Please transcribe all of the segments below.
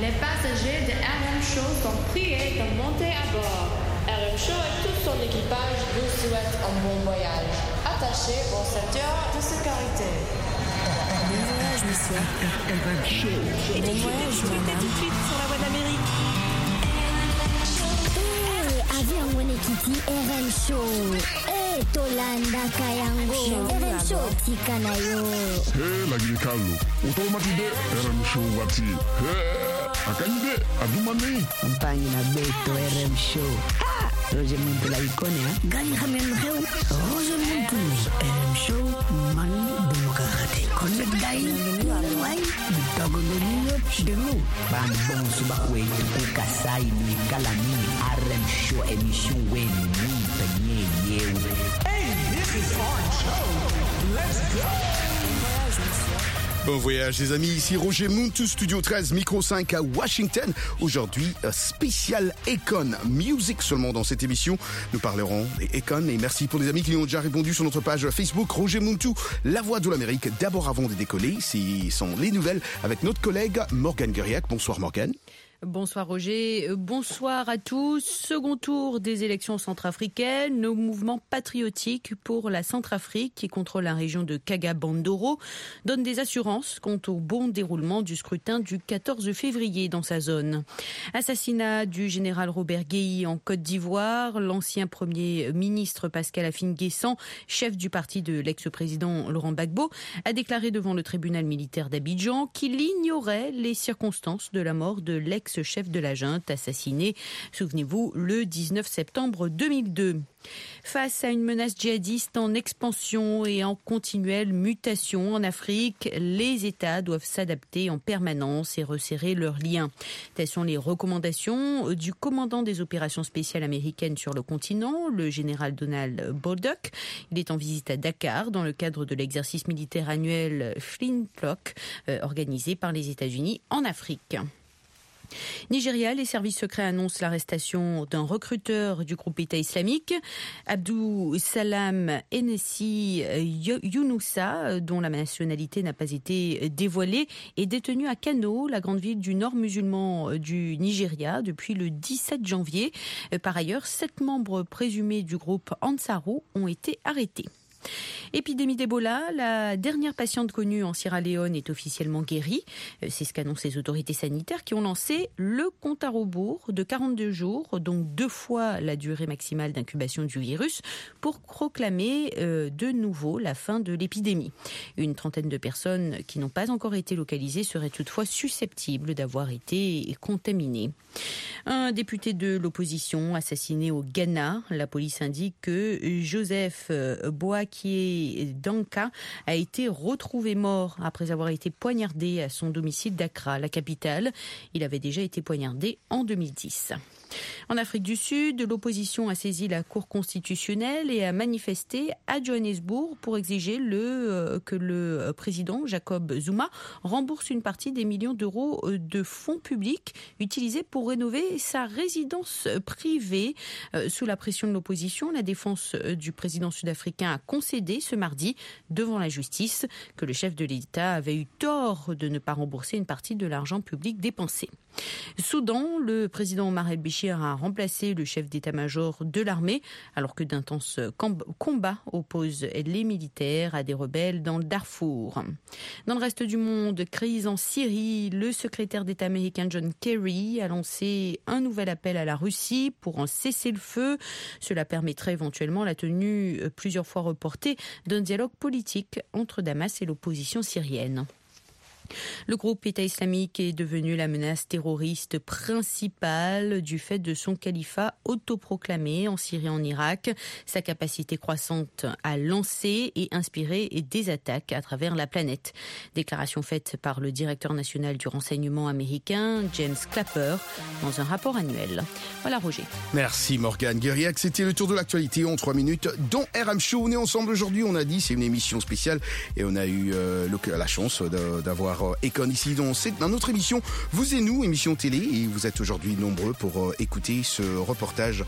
Les passagers de RM Show sont priés de monter à bord. RM Show et tout son équipage vous souhaitent un bon voyage. Attachez vos ceintures de sécurité. Bon voyage, monsieur. RM Show. Bon voyage, madame. Tout de suite sur la voie d'Amérique. Avion Wenekiti RM Show. Tolanda Kayango. RM Show Tikanayo. Lagi Carlo. Automatide RM Show wati. Akande adumani. Campagne na beto RM Show. Roger Muntu la icône, hein? Gani Hamemreu. Roger Muntu. RM Show mani demokrati. Connect Dai. Wai. Bitago Domino Demo. Bambon subakwe tukasai ni kalami. RM Show émission wen ni penye yewe. Hey, this is our show. Let's go. Bon voyage les amis, ici Roger Muntu, Studio 13, Micro 5 à Washington. Aujourd'hui, spécial Econ Music seulement dans cette émission. Nous parlerons des Econ et merci pour les amis qui nous ont déjà répondu sur notre page Facebook Roger Muntu, la voix de l'Amérique. D'abord avant de décoller, ce sont les nouvelles avec notre collègue Morgane Gueriac. Bonsoir Morgane. Bonsoir Roger, bonsoir à tous. Second tour des élections centrafricaines, nos mouvements patriotiques pour la Centrafrique qui contrôle la région de Kaga-Bandoro donnent des assurances quant au bon déroulement du scrutin du 14 février dans sa zone. Assassinat du général Robert Guéhi en Côte d'Ivoire, l'ancien premier ministre Pascal Afine-Guessant, chef du parti de l'ex-président Laurent Gbagbo, a déclaré devant le tribunal militaire d'Abidjan qu'il ignorait les circonstances de la mort de l'ex-chef de la junte assassiné, souvenez-vous, le 19 septembre 2002. Face à une menace djihadiste en expansion et en continuelle mutation en Afrique, les États doivent s'adapter en permanence et resserrer leurs liens. Telles sont les recommandations du commandant des opérations spéciales américaines sur le continent, le général Donald Bolduc. Il est en visite à Dakar dans le cadre de l'exercice militaire annuel Flintlock organisé par les États-Unis en Afrique. Nigeria, les services secrets annoncent l'arrestation d'un recruteur du groupe État islamique, Abdou Salam Enessi Younoussa, dont la nationalité n'a pas été dévoilée, est détenu à Kano, la grande ville du nord musulman du Nigeria, depuis le 17 janvier. Par ailleurs, 7 membres présumés du groupe Ansarou ont été arrêtés. Épidémie d'Ebola, la dernière patiente connue en Sierra Leone est officiellement guérie. C'est ce qu'annoncent les autorités sanitaires qui ont lancé le compte à rebours de 42 jours, donc 2 fois la durée maximale d'incubation du virus, pour proclamer de nouveau la fin de l'épidémie. Une trentaine de personnes qui n'ont pas encore été localisées seraient toutefois susceptibles d'avoir été contaminées. Un député de l'opposition assassiné au Ghana. La police indique que Joseph Boakie Danka a été retrouvé mort après avoir été poignardé à son domicile d'Accra, la capitale. Il avait déjà été poignardé en 2010. En Afrique du Sud, l'opposition a saisi la Cour constitutionnelle et a manifesté à Johannesburg pour exiger que le président Jacob Zuma rembourse une partie des millions d'euros de fonds publics utilisés pour rénover sa résidence privée. Sous la pression de l'opposition, la défense du président sud-africain a concédé ce mardi devant la justice que le chef de l'État avait eu tort de ne pas rembourser une partie de l'argent public dépensé. Soudan, le président Omar el-Béchir a remplacé le chef d'état-major de l'armée alors que d'intenses combats opposent les militaires à des rebelles dans le Darfour. Dans le reste du monde, crise en Syrie, le secrétaire d'État américain John Kerry a lancé un nouvel appel à la Russie pour en cesser le feu. Cela permettrait éventuellement la tenue plusieurs fois reportée d'un dialogue politique entre Damas et l'opposition syrienne. Le groupe État islamique est devenu la menace terroriste principale du fait de son califat autoproclamé en Syrie et en Irak, sa capacité croissante à lancer et inspirer des attaques à travers la planète. Déclaration faite par le directeur national du renseignement américain, James Clapper, dans un rapport annuel. Voilà Roger. Merci Morgane Gueriac, c'était le tour de l'actualité en 3 minutes, dont RM Show. On est ensemble aujourd'hui, on a dit, c'est une émission spéciale et on a eu la chance d'avoir Econ ici dans notre émission Vous et nous, émission télé, et vous êtes aujourd'hui nombreux pour écouter ce reportage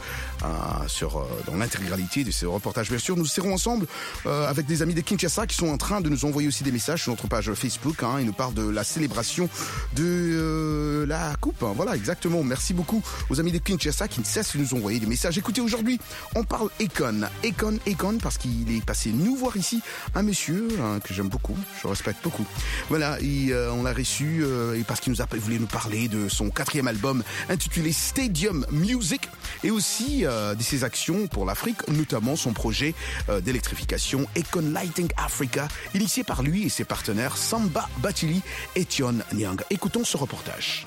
dans l'intégralité de ce reportage. Bien sûr, nous serons ensemble avec des amis de Kinshasa qui sont en train de nous envoyer aussi des messages sur notre page Facebook. Ils nous parlent de la célébration de la coupe. Voilà, exactement. Merci beaucoup aux amis de Kinshasa qui ne cessent de nous envoyer des messages. Écoutez, aujourd'hui, on parle Akon, parce qu'il est passé nous voir ici un monsieur que j'aime beaucoup, je respecte beaucoup. Voilà, on l'a reçu et parce qu'il voulait nous parler de son 4e album intitulé Stadium Music et aussi de ses actions pour l'Afrique, notamment son projet d'électrification Akon Lighting Africa, initié par lui et ses partenaires Samba Batili et Tion Nyang. Écoutons ce reportage.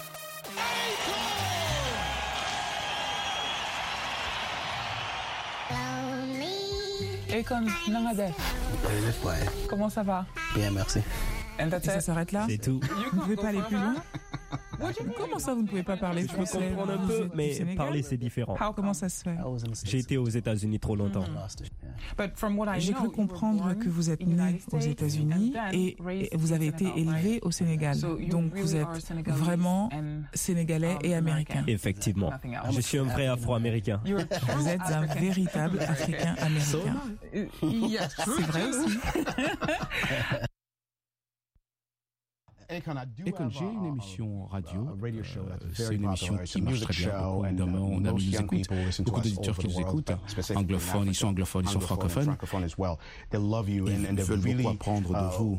Akon, comment ça va? Bien, merci. Et ça s'arrête là? C'est tout. Vous ne pouvez pas aller plus loin? Comment ça, vous ne pouvez pas parler français? Je peux comprendre un peu, mais parler, c'est différent. Comment ça se fait? J'ai été aux États-Unis trop longtemps. J'ai cru comprendre que vous êtes né aux États-Unis et vous avez été élevé au Sénégal. Donc vous êtes vraiment sénégalais et américain. Effectivement. Je suis un vrai Afro-américain. Vous êtes un véritable Africain-américain. C'est vrai aussi. Akon, j'ai une émission radio, c'est une émission qui marche très bien, beaucoup d'amis nous écoutent, beaucoup d'auditeurs qui nous écoutent, anglophones, ils sont francophones, et ils veulent beaucoup apprendre de vous.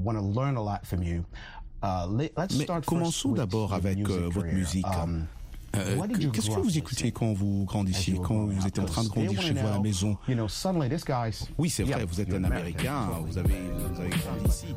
Mais commençons d'abord avec votre musique. Qu'est-ce que vous écoutiez quand vous grandissiez, quand vous étiez en train de grandir chez vous à la maison? Oui, c'est vrai, vous êtes un Américain, vous avez grandi ici.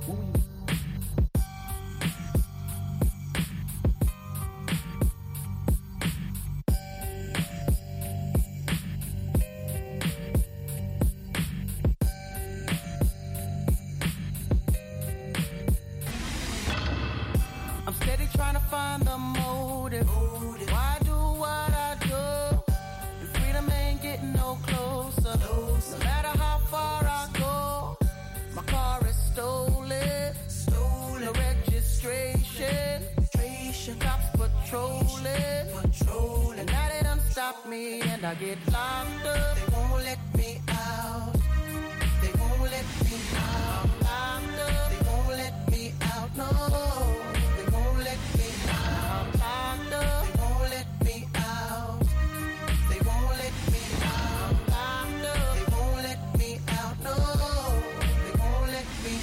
I get locked up, they won't let me out. They won't let me out. I'm locked up, they won't let me out. No, they won't let me out. I'm locked up, they won't let me out. They won't let me out. I'm locked up, they won't let me out. No, they won't let me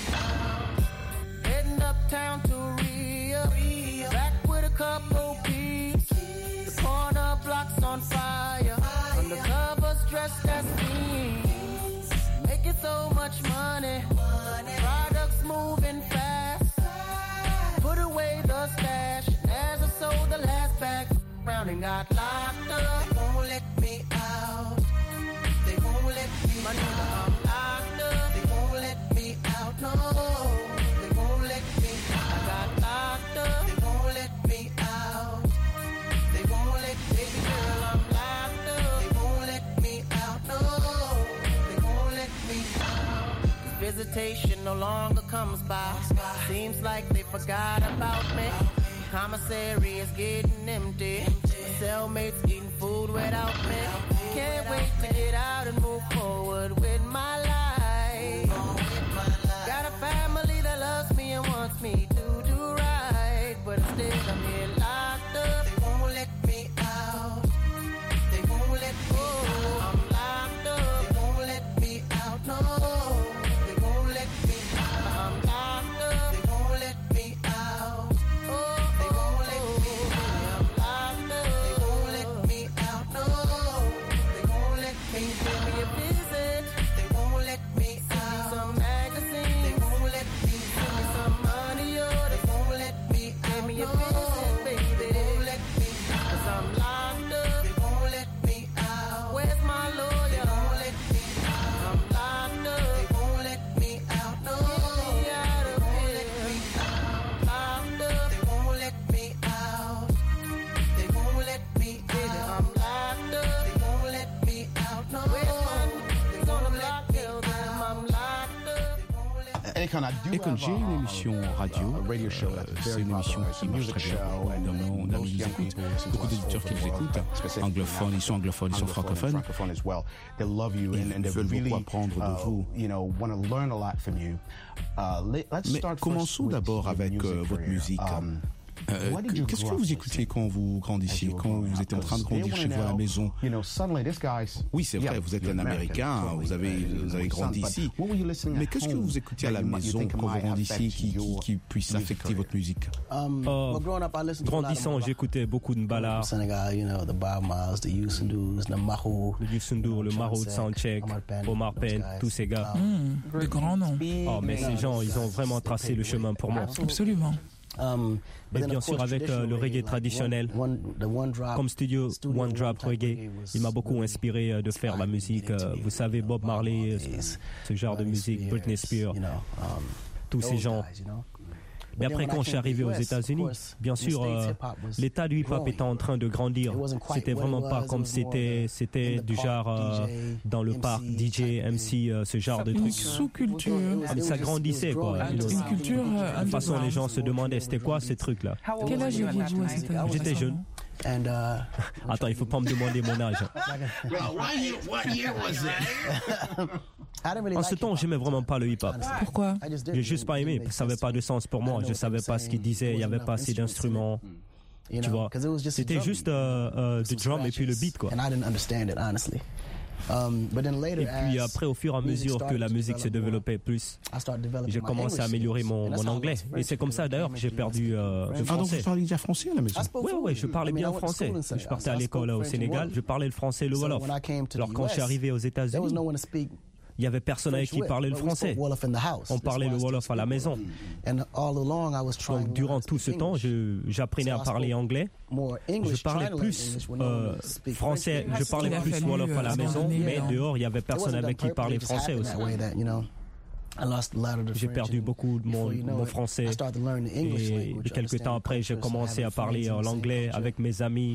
out. Heading uptown to Rio, back with a couple peeps. The corner block's on fire. Undercovers dressed as queens, making so much money. Products moving fast. Put away the stash. As I sold the last bag round and got locked up. They won't let me out. They won't let me out. I'm locked up. They won't let me out. No, they won't let me out. I got locked up. They won't let me out. They won't let me, baby girl, I'm locked up. They won't let me out. No, they won't let me out. Visitation no longer comes by. Seems like they forgot about me. Commissary is getting empty. Cellmates eating food without me. Can't wait to get out and move forward with my life. Got a family that loves me and wants me to do right, but instead I'm here locked up. They won't let me out. They won't let me out. I'm locked up. They won't let me out. No, they won't let me out. I'm locked up. They won't let me out. Oh, they won't let me out. I'm locked up. They won't let me out. No, they won't let me. Give me a visit. They won't let me out. Send me some magazines. They won't let me out. Give me some money, oh, they won't let me out. Give me a visit, baby. They won't let me out. 'Cause I'm locked up. They won't let me out. Where's my lawyer? They won't let me out. I'm locked up. They won't let me out. No, get me out of here. They won't let me out. Locked up. They won't let me out. They won't let me out. I'm locked up. They won't let me out. No, where's my? They gonna block them. I'm locked up. Akon, j'ai une émission radio, c'est une émission qui marche très bien, on nous écoute, beaucoup d'auditeurs qui nous écoutent, anglophones, ils sont francophones, et ils veulent beaucoup apprendre de vous. Mais commençons d'abord avec votre musique. Qu'est-ce que vous écoutiez quand vous grandissiez, quand vous étiez en train de grandir chez vous à la maison? Oui, c'est vrai, vous êtes un Américain, vous avez grandi ici. Mais qu'est-ce que vous écoutiez à la maison quand vous grandissiez qui puisse affecter votre musique? Grandissant, j'écoutais beaucoup de Mbala, le Youssou N'Dour, le Maro de Soundcheck, Omar Penn, tous ces gars. De grands noms. Oh, mais ces gens, ils ont vraiment tracé le chemin pour moi. Absolument. Et bien sûr avec le reggae traditionnel, comme studio One Drop Reggae, il m'a beaucoup inspiré de faire la musique. Vous savez, Bob Marley, ce genre de musique, Britney Spears, tous ces gens. Mais après, quand je suis arrivé aux États-Unis, bien sûr, l'état du hip-hop était en train de grandir. C'était vraiment pas comme c'était du genre dans le parc DJ, MC, ce genre de trucs. Une sous-culture. Ça grandissait, quoi. Une culture. De toute façon, les gens se demandaient c'était quoi ces trucs-là. Quel âge aviez-vous à cet âge? J'étais jeune. Attends, il faut pas me demander mon âge. En ce temps, j'aimais vraiment pas le hip-hop. Pourquoi? J'ai juste pas aimé. Ça avait pas de sens pour moi. Je savais pas ce qu'il disait. Il y avait pas assez d'instruments. Tu vois, c'était juste du drum et puis le beat, quoi. Et puis après, au fur et à mesure que la musique se développait plus, j'ai commencé à améliorer mon anglais. Et c'est comme ça d'ailleurs que j'ai perdu le français. Ah, donc vous parlez déjà français à la maison? Oui, je parlais bien français. Je partais à l'école au Sénégal, je parlais le français et le Wolof. Alors quand je suis arrivé aux États-Unis, il y avait personne avec qui parlait le français. On parlait le Wolof à la maison. Donc durant tout ce temps, j'apprenais à parler anglais. Je parlais plus français, je parlais plus Wolof à la maison, mais dehors, il y avait personne avec qui parler français aussi. J'ai perdu beaucoup de mon français et quelques temps après, j'ai commencé à parler l'anglais avec mes amis.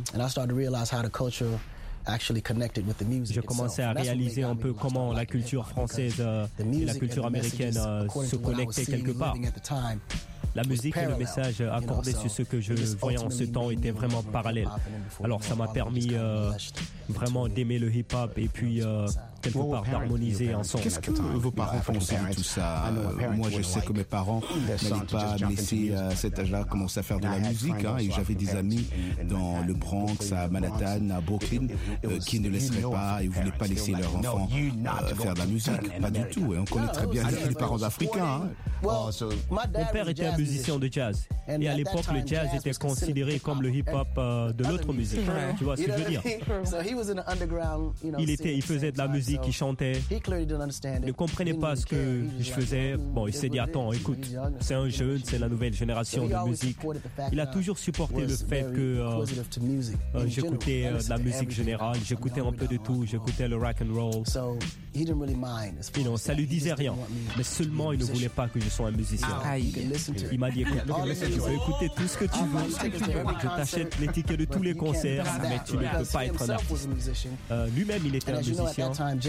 J'ai commencé à réaliser un peu comment la culture française et la culture américaine se connectaient quelque part. La musique et le message accordé sur ce que je voyais en ce temps étaient vraiment parallèles. Alors ça m'a permis vraiment d'aimer le hip-hop et puis quelque part d'harmoniser ensemble. Qu'est-ce que vos parents pensaient de tout ça? Moi, je sais que mes parents n'allaient pas me laisser à cet âge-là commencer à faire de la musique. Et j'avais des amis dans le Bronx, à Manhattan, à Brooklyn, qui ne laisseraient pas et ne voulaient pas laisser leurs enfants faire de la musique. Pas du tout. On connaît très bien les parents africains. Mon père était un musicien de jazz. Et à l'époque, le jazz était considéré comme le hip-hop de l'autre musique. Tu vois ce que je veux dire? Il faisait de la musique, il chantait. Il ne comprenait pas ce que je faisais. Bon, il s'est dit, attends, écoute, c'est un jeune, c'est la nouvelle génération de musique. Il a toujours supporté le fait que j'écoutais de la musique générale, j'écoutais un peu de tout, j'écoutais le rock and roll. Ça lui disait rien. Mais seulement, il ne voulait pas que je sois un musicien. Il m'a dit, écoute, tu peux écouter tout ce que tu veux. Je t'achète les tickets de tous les concerts, mais tu ne peux pas être un artiste. Lui-même, il était un musicien.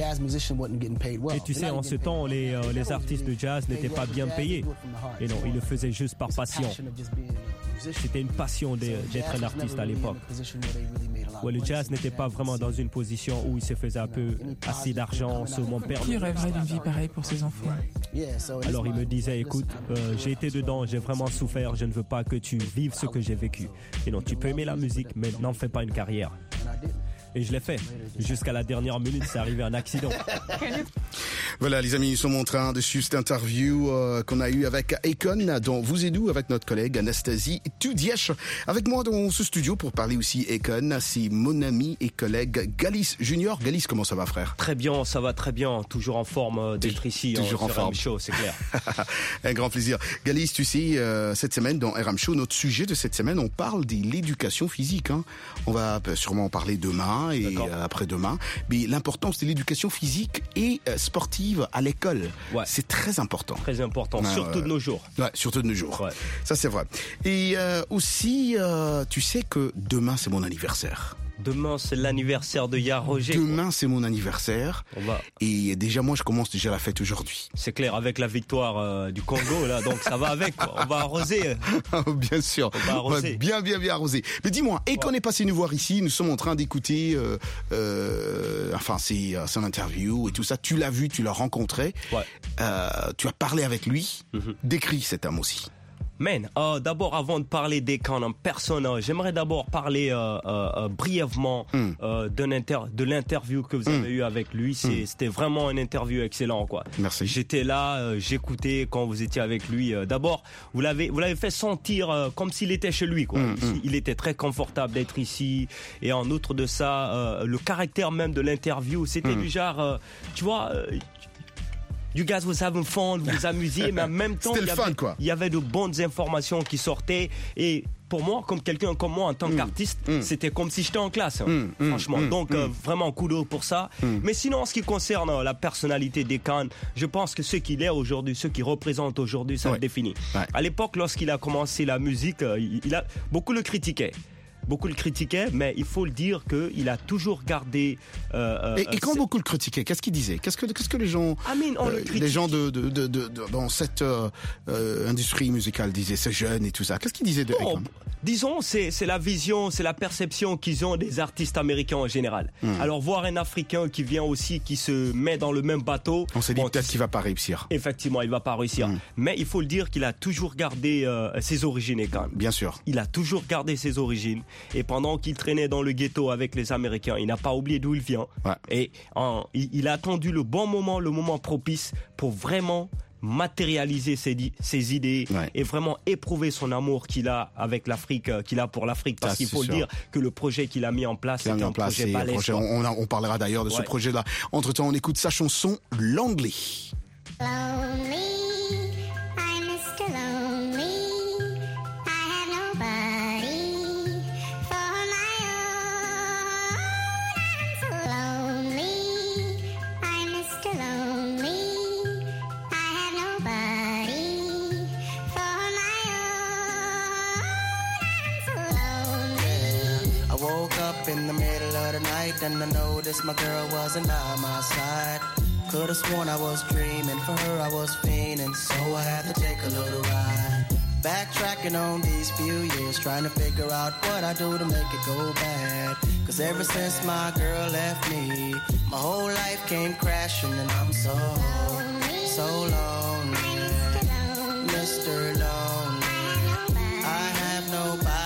Et tu sais, en ce temps, les artistes de jazz n'étaient pas bien payés. Et non, il le faisait juste par passion. C'était une passion d'être un artiste à l'époque. Ouais, le jazz n'était pas vraiment dans une position où il se faisait un peu assez d'argent sur mon père. Qui rêverait d'une vie pareille pour ses enfants? Alors il me disait, écoute, j'ai été dedans, j'ai vraiment souffert, je ne veux pas que tu vives ce que j'ai vécu. Et non, tu peux aimer la musique, mais n'en fais pas une carrière. Et je l'ai fait. Jusqu'à la dernière minute, c'est arrivé un accident. Voilà, les amis, nous sommes en train de suivre cette interview qu'on a eue avec Akon, dont vous et nous, avec notre collègue Anastasie Toudièche. Avec moi dans ce studio pour parler aussi Akon, c'est mon ami et collègue Galis Junior. Galis, comment ça va, frère? Très bien, ça va très bien. Toujours en forme d'être ici. Toujours en forme. Show, c'est clair. Un grand plaisir. Galis, tu sais, cette semaine dans RM Show, notre sujet de cette semaine, on parle de l'éducation physique. On va sûrement en parler demain et après-demain. Mais l'importance de l'éducation physique et sportive à l'école, c'est très important. Très important, surtout de nos jours. Ouais, surtout de nos jours. Ouais. Ça, c'est vrai. Et aussi, tu sais que demain, c'est mon anniversaire. Demain, c'est l'anniversaire de Ya Roger. Demain, c'est mon anniversaire. Et déjà, moi, je commence déjà la fête aujourd'hui. C'est clair, avec la victoire du Congo, là, donc ça va avec, quoi. On va arroser. Bien sûr. On va arroser. Bien arroser. Mais dis-moi, et qu'on est passé nous voir ici, nous sommes en train d'écouter, c'est son interview et tout ça. Tu l'as vu, tu l'as rencontré. Tu as parlé avec lui. Décris cet homme aussi. Man, d'abord, avant de parler d'Akon en personne, j'aimerais d'abord parler brièvement de l'interview que vous avez eue avec lui. C'était vraiment une interview excellente, quoi. Merci. J'étais là, j'écoutais quand vous étiez avec lui. D'abord, vous l'avez fait sentir comme s'il était chez lui, quoi. Il était très confortable d'être ici. Et en outre de ça, le caractère même de l'interview, c'était du genre, tu vois... You guys was having fun, vous vous amusiez, mais en même temps, il y avait de bonnes informations qui sortaient. Et pour moi, comme quelqu'un comme moi, en tant qu'artiste, c'était comme si j'étais en classe, franchement. Donc, vraiment, kudos pour ça. Mais sinon, en ce qui concerne la personnalité d'Akon, je pense que ce qu'il est aujourd'hui, ce qu'il représente aujourd'hui, ça le définit. Ouais. À l'époque, lorsqu'il a commencé la musique, beaucoup le critiquaient. Beaucoup le critiquaient, mais il faut le dire qu'il a toujours gardé... et quand beaucoup le critiquaient, qu'est-ce qu'il disait ? Qu'est-ce que les gens, les gens dans cette industrie musicale disaient, c'est jeune et tout ça ? Qu'est-ce qu'ils disaient de Akon ? Disons, c'est la vision, c'est la perception qu'ils ont des artistes américains en général. Alors, voir un Africain qui vient aussi, qui se met dans le même bateau... On s'est dit peut-être qu'il va pas réussir. Effectivement, il va pas réussir. Mais il faut le dire qu'il a toujours gardé ses origines, Akon. Bien sûr. Il a toujours gardé ses origines. Et pendant qu'il traînait dans le ghetto avec les Américains, il n'a pas oublié d'où il vient. Ouais. Et il a attendu le bon moment, le moment propice pour vraiment matérialiser ses idées et vraiment éprouver son amour qu'il a avec l'Afrique, qu'il a pour l'Afrique. Parce qu'il faut le dire que le projet qu'il a mis en place, c'est un projet balèze. On parlera d'ailleurs de ce projet-là. Entre-temps, on écoute sa chanson « Lonely ». In the middle of the night, and I noticed my girl wasn't on my side. Could've sworn I was dreaming, for her I was fiending, so I had to take a little ride. Backtracking on these few years, trying to figure out what I do to make it go bad. Cause ever since my girl left me, my whole life came crashing, and I'm so lonely, Mr. Lonely. I have nobody.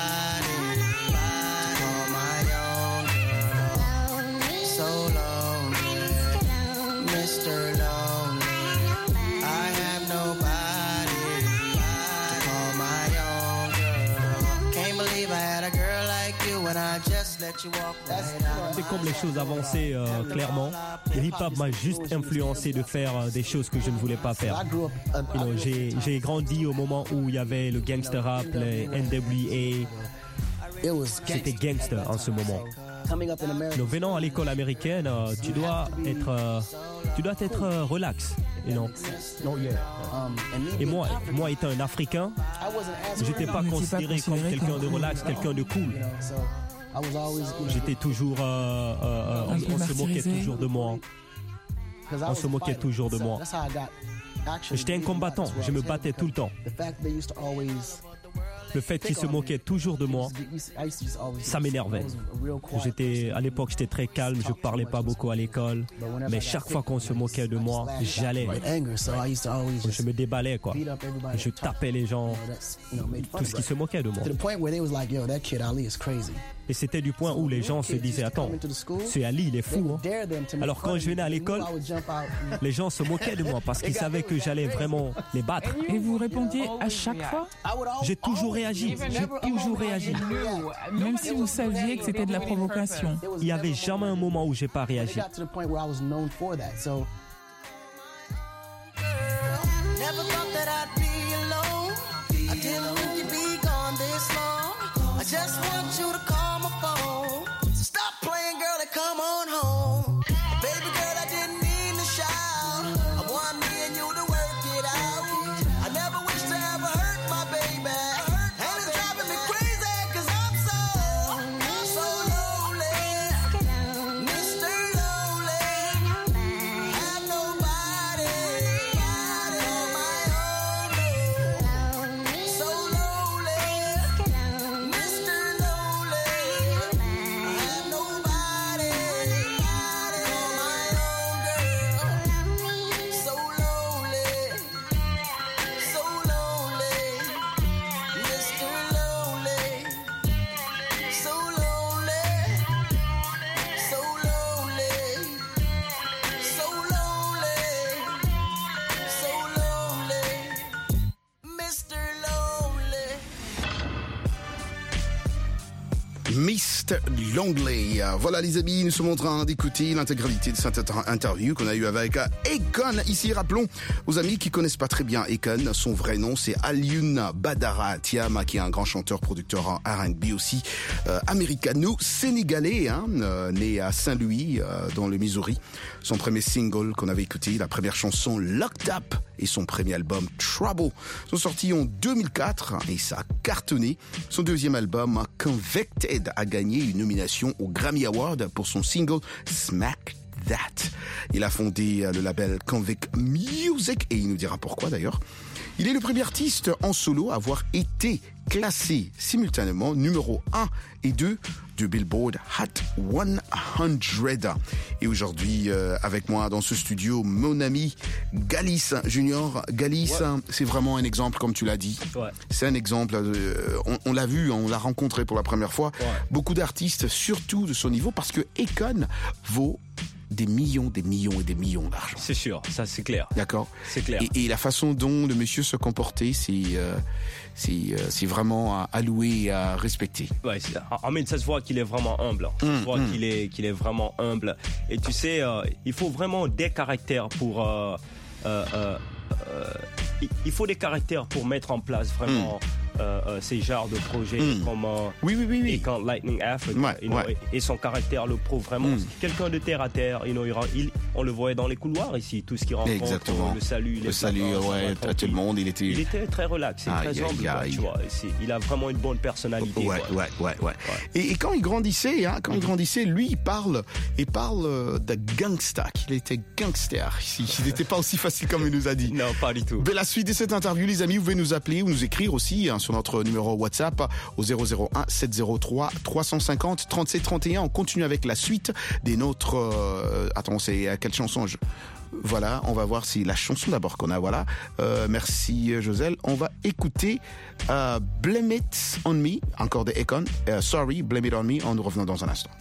C'est comme les choses avançaient clairement. Le hip-hop m'a juste influencé de faire des choses que je ne voulais pas faire. J'ai grandi au moment où il y avait le gangster rap, les NWA. C'était gangster en ce moment. Donc, venant à l'école américaine, tu dois être relax. Et moi étant un Africain, j'étais pas considéré comme quelqu'un de relax, quelqu'un de cool. J'étais toujours, on se moquait toujours de moi. On se moquait toujours de moi. J'étais un combattant, je me battais tout le temps. Le fait qu'ils se moquaient toujours de moi, ça m'énervait. À l'époque, j'étais très calme, je parlais pas beaucoup à l'école, mais chaque fois qu'on se moquait de moi, j'allais. Je me déballais, quoi. Je tapais les gens, tout ce qui se moquait de moi. Et c'était du point où les gens se disaient, attends, ce Ali, il est fou, hein. Alors quand je venais à l'école, les gens se moquaient de moi parce qu'ils savaient que j'allais vraiment les battre. Et vous répondiez à chaque fois? J'ai toujours réagi. Même si vous saviez que c'était de la provocation. Il n'y avait jamais un moment où j'ai pas réagi. Just want you to call my phone. So stop playing, girl, and come on home. Baby girl, I didn't mean to shout. I want me and you to work it out. I never wish to ever hurt my baby. And it's driving me crazy, cause I'm so lonely. Mr. Lonely. Mr. Longley. Voilà les amis, nous sommes en train d'écouter l'intégralité de cette interview qu'on a eue avec Akon. Ici, rappelons aux amis qui connaissent pas très bien Akon, son vrai nom c'est Alioune Badara Thiam, qui est un grand chanteur, producteur en R&B aussi, américano-sénégalais, né à Saint-Louis, dans le Missouri. Son premier single qu'on avait écouté, la première chanson Locked Up, et son premier album Trouble sont sortis en 2004 et ça a cartonné. Son deuxième album Convicted a gagné une nomination au Grammy Award pour son single Smack That. Il a fondé le label Convict Music et il nous dira pourquoi d'ailleurs. Il est le premier artiste en solo à avoir été classé simultanément numéro 1 et 2 de Billboard Hot 100. Et aujourd'hui, avec moi dans ce studio, mon ami Galis Junior. Galis, c'est vraiment un exemple, comme tu l'as dit. Ouais. C'est un exemple, on l'a vu, on l'a rencontré pour la première fois. Ouais. Beaucoup d'artistes, surtout de son niveau, parce que Akon vaut des millions et des millions d'argent. C'est sûr, ça c'est clair. D'accord. C'est clair. Et la façon dont le monsieur se comportait, c'est vraiment à louer et à respecter. Ouais, ça se voit qu'il est vraiment humble. Ça se voit qu'il est vraiment humble. Et tu sais, il faut vraiment des caractères pour il faut des caractères pour mettre en place vraiment ces genres de projets comme oui. Quand Lightning Africa, et son caractère le prouve vraiment. Quelqu'un de terre à terre, on le voyait dans les couloirs ici, tout ce qu'il rencontre. Exactement. Le salut, tout le monde, il était très relax, très humble, tu vois. Il a vraiment une bonne personnalité. Ouais. Et quand il grandissait, lui, il parle de gangsta, qu'il était gangster. Il n'était pas aussi facile comme il nous a dit. Non, pas du tout. De la suite de cette interview, les amis, vous pouvez nous appeler ou nous écrire aussi sur notre numéro WhatsApp au 001 703 350 37 31. On continue avec la suite des nôtres. Attends, c'est à quelle chanson Voilà, on va voir si la chanson d'abord qu'on a. Voilà, merci Joselle. On va écouter Blame It On Me, encore de Akon. Sorry, Blame It On Me. En nous revenant dans un instant.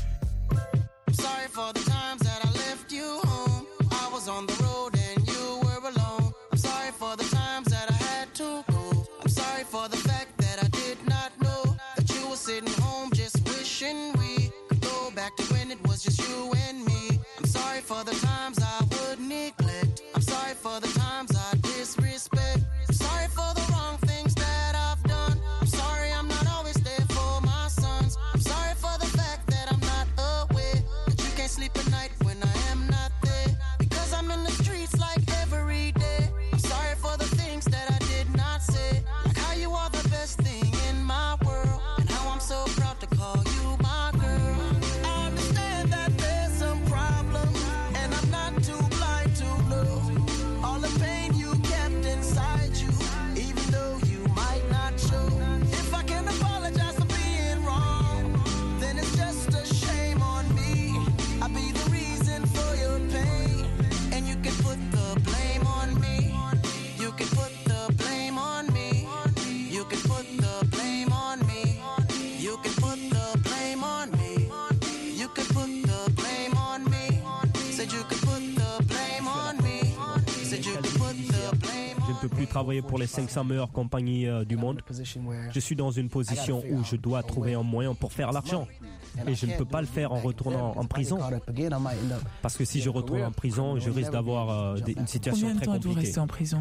Sorry for the times that I left you home. I was on the road and you were alone. I'm sorry for the times that I had to go. I'm sorry for the fact that I did not know that you were sitting home just wishing we could go back to when it was just you and me. I'm sorry for the times I would neglect. I'm sorry for the times I disrespect. I'm sorry for the wrong things that I've done. I'm sorry I'm not always there for my sons. I'm sorry for the fact that I'm not aware that you can't sleep at night when I am not there, because I'm in the streets like every day. I'm sorry for the things that I did not say, like how you are the best thing in my world and how I'm so proud to call you my girl. I understand that there's some problems and I'm not too blind to know all the pain you kept inside you, even though you might not show. If I can apologize for being wrong, then it's just a shame on me. I'll be the reason for your pain, and you can put the blame on me. You can put the blame on me. You can put the blame on me. You can put the blame on me. You can put the blame on me. Said you could put the blame on me. Said you could put the blame on me. Je ne peux plus travailler pour les 500 meilleures compagnies du monde. Je suis dans une position où je dois trouver un moyen pour faire l'argent. Et je ne peux pas le faire en retournant en prison. Parce que si je retourne en prison, je risque d'avoir une situation très compliquée. Combien de temps vous restez en prison?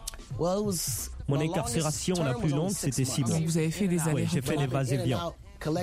Mon incarcération la plus longue, c'était 6 mois. Donc vous avez fait des allers-retours. Oui, j'ai fait les va-et-vient.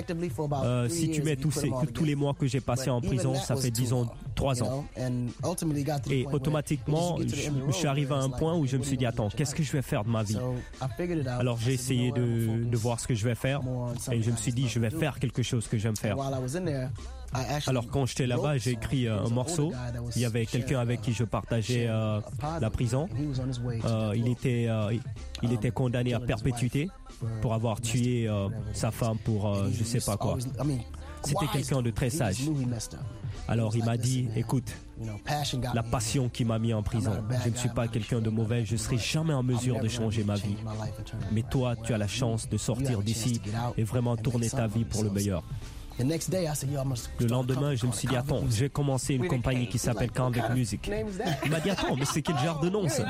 Si tu mets tous les mois que j'ai passé en prison, ça fait disons 3 ans. Et automatiquement, je suis arrivé à un point où je me suis dit, attends, qu'est-ce que je vais faire de ma vie? Alors j'ai essayé de voir ce que je vais faire et je me suis dit, je vais faire quelque chose que j'aime faire. Alors quand j'étais là-bas, j'ai écrit un morceau. Il y avait quelqu'un avec qui je partageais la prison. Il était condamné à perpétuité pour avoir tué sa femme pour je sais pas quoi. C'était quelqu'un de très sage. Alors il m'a dit, écoute, la passion qui m'a mis en prison, je ne suis pas quelqu'un de mauvais, je ne serai jamais en mesure de changer ma vie. Mais toi, tu as la chance de sortir d'ici et vraiment tourner ta vie pour le meilleur. Le lendemain, je me suis dit, attends, je vais commencer une compagnie qui s'appelle Convict Music. Il m'a dit, attends, mais c'est quel genre de nom ça?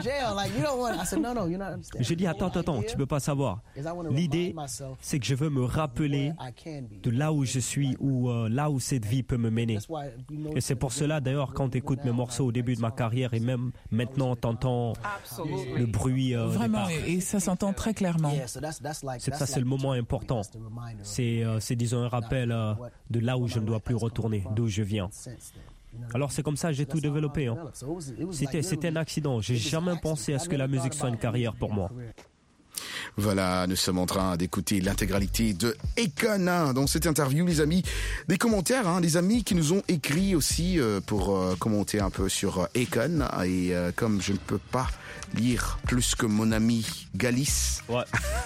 J'ai dit, attends, tu peux pas savoir. L'idée, c'est que je veux me rappeler de là où je suis ou là où cette vie peut me mener. Et c'est pour cela, d'ailleurs, quand tu écoutes mes morceaux au début de ma carrière et même maintenant, t'entends le bruit. Vraiment, et ça s'entend très clairement. C'est le moment important. C'est disons, un rappel de là où je ne dois plus retourner, d'où je viens. Alors c'est comme ça que j'ai tout développé. Hein. C'était un accident. J'ai jamais pensé à ce que la musique soit une carrière pour moi. Voilà, nous sommes en train d'écouter l'intégralité de Akon dans cette interview, les amis. Des commentaires, des amis qui nous ont écrit aussi pour commenter un peu sur Akon. Et comme je ne peux pas lire plus que mon ami Galis. Ouais.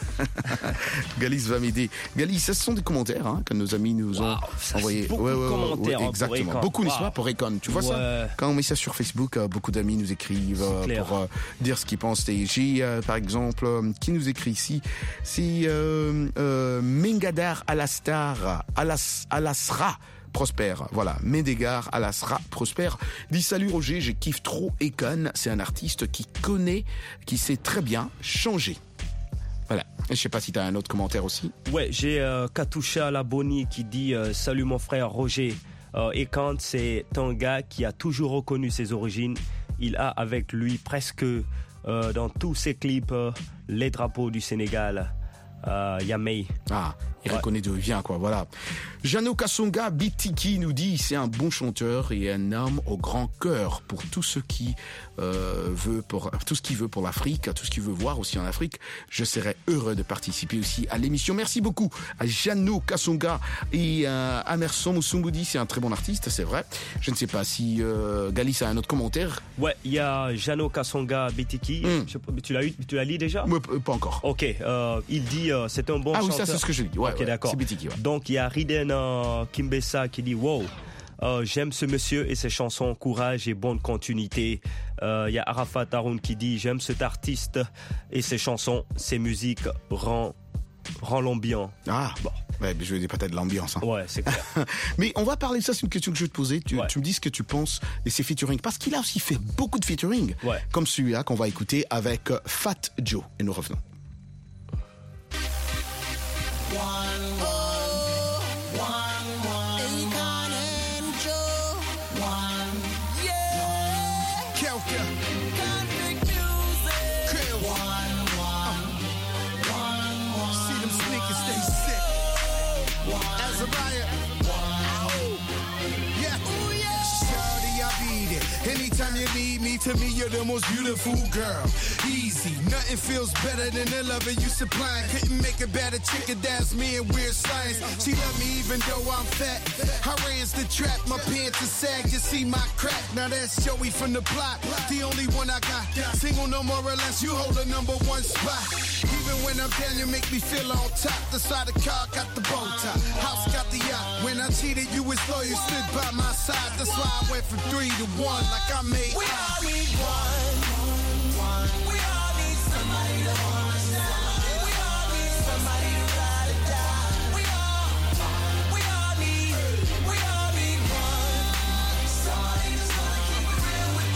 Galis va m'aider. Galis, ce sont des commentaires que nos amis nous ont envoyés. Beaucoup de commentaires. Exactement. Pour beaucoup, n'est-ce pas, pour Akon. Tu vois ça? Quand on met ça sur Facebook, beaucoup d'amis nous écrivent pour dire ce qu'ils pensent. Et j'ai, par exemple, qui nous écrit ici, c'est Mengadar Alasra Prosper, voilà, Mendegar Alasra Prosper dit salut Roger, je kiffe trop Akon, c'est un artiste qui connaît, qui sait très bien changer. Voilà, je sais pas si tu as un autre commentaire aussi. Ouais, j'ai Katusha Laboni qui dit salut mon frère Roger, Akon c'est un gars qui a toujours reconnu ses origines, il a avec lui presque dans tous ses clips les drapeaux du Sénégal. Yamei. Il reconnaît d'où il vient, quoi, voilà. Jano Kasonga Bitiki nous dit, c'est un bon chanteur et un homme au grand cœur pour tout ce qui tout ce qu'il veut pour l'Afrique, tout ce qu'il veut voir aussi en Afrique. Je serais heureux de participer aussi à l'émission. Merci beaucoup à Jano Kasonga et Amerson Moussoumoudi, c'est un très bon artiste, c'est vrai. Je ne sais pas si Galis a un autre commentaire. Ouais, il y a Jano Kasonga Bitiki. Tu l'as lu déjà? Pas encore. Ok, il dit c'est un bon chanteur. Ah oui, ça c'est ce que je dis. Ouais, ok, d'accord. C'est Bitiki, ouais. Donc il y a Riden Kimbesa qui dit wow. J'aime ce monsieur et ses chansons, courage et bonne continuité. Il y a Arafat Haroun qui dit j'aime cet artiste et ses chansons, ses musiques rend l'ambiance. Bon. Ouais, je veux dire peut-être l'ambiance. Ouais, c'est clair. Mais on va parler de ça, c'est une question que je vais te poser. Tu me dis ce que tu penses de ces featuring. Parce qu'il a aussi fait beaucoup de featuring. Ouais. Comme celui-là qu'on va écouter avec Fat Joe. Et nous revenons. Anytime you need me, to me you're the most beautiful girl. Easy, nothing feels better than the loving you supplying. Couldn't make a better chicken, that's me and weird science. She love me even though I'm fat. I ran the trap, my pants are sag, you see my crack. Now that's Joey from the block, the only one I got. Single no more or less, you hold a number one spot. Even when I'm down, you make me feel on top. The side of the car got the bow tie, house got the yacht. When I cheated, you was loyal, stood by my side. That's why I went from 3 to 1, like I made. We all need one. We all need somebody to hold us down. We all need somebody to ride or die. We all need one. Somebody that's gonna keep it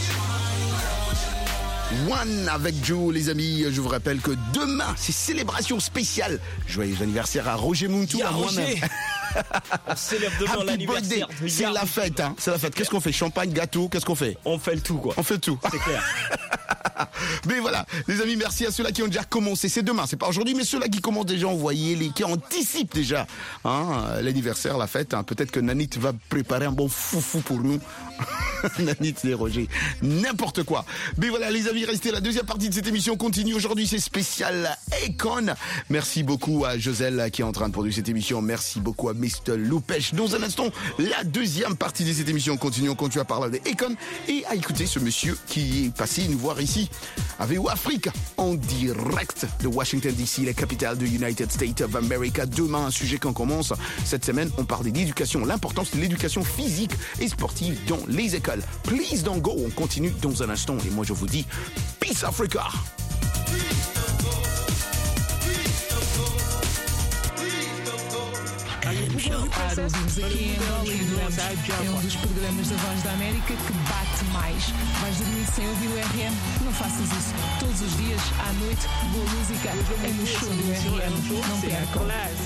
real with you. One avec Joe, les amis. Je vous rappelle que demain, c'est célébration spéciale. Joyeux anniversaire à Roger Muntu, à moi-même. On célèbre demain l'anniversaire. C'est la fête, hein. C'est la fête. Qu'est-ce qu'on fait? Champagne, gâteau, qu'est-ce qu'on fait? On fait le tout, quoi. On fait le tout. C'est clair. Mais voilà, les amis, merci à ceux-là qui ont déjà commencé. C'est demain, c'est pas aujourd'hui, mais ceux-là qui commencent déjà, envoyez-les, qui anticipent déjà l'anniversaire, la fête. Peut-être que Nanit va préparer un bon foufou pour nous. Nanit, c'est Roger. N'importe quoi. Mais voilà, les amis, restez. La deuxième partie de cette émission continue. Aujourd'hui, c'est spécial Akon. Merci beaucoup à Joselle qui est en train de produire cette émission. Merci beaucoup à Mr. Loupèche. Dans un instant, la deuxième partie de cette émission continue. On continue à parler d'Akon et à écouter ce monsieur qui est passé nous voir ici à VO Afrique en direct de Washington DC, la capitale de United States of America. Demain, un sujet qu'on commence cette semaine. On parle de l'éducation, l'importance de l'éducation physique et sportive dans les écoles. Please don't go. On continue dans un instant et moi je vous dis Peace Africa. ouvimos aqui em Angola e é um dos programas da Voz da América que bate mais. Vais dormir sem ouvir o RM? Não faças isso. Todos os dias, à noite, boa música é no show do RM. Não percam.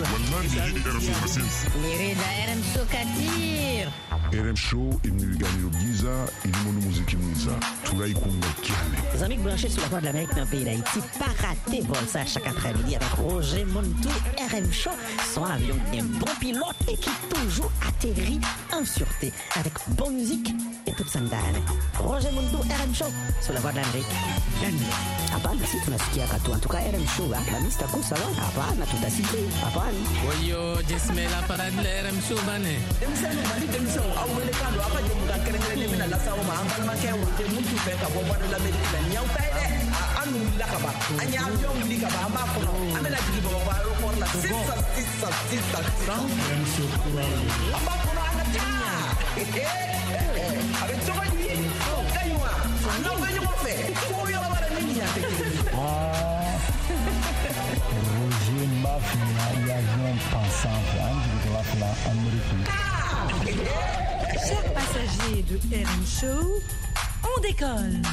Mirida RM Show Katir. RM Show imnigani Giza ilimono muziki mwiza tulai kunga kiane. Les amis branchés sur la voie de l'Amérique dans le pays d'Haïti, pas rater vol ça chaque après-midi avec Roger Montou, RM Show, son avion bien bon pilote et qui toujours atterrit en sûreté avec bonne musique et toute sandane. Roger Montou, RM Show sur la voie de l'Amérique. Hapana, si tunasikia katu. En tout cas, RM Show, la mista kusa wa. Hapana, tutasikia. Hapana. Oyo, jismela para de RM Show bane. Roger Mafia e avião passante antes de lá falar américain. Chers passagers de RM Show, on décolle.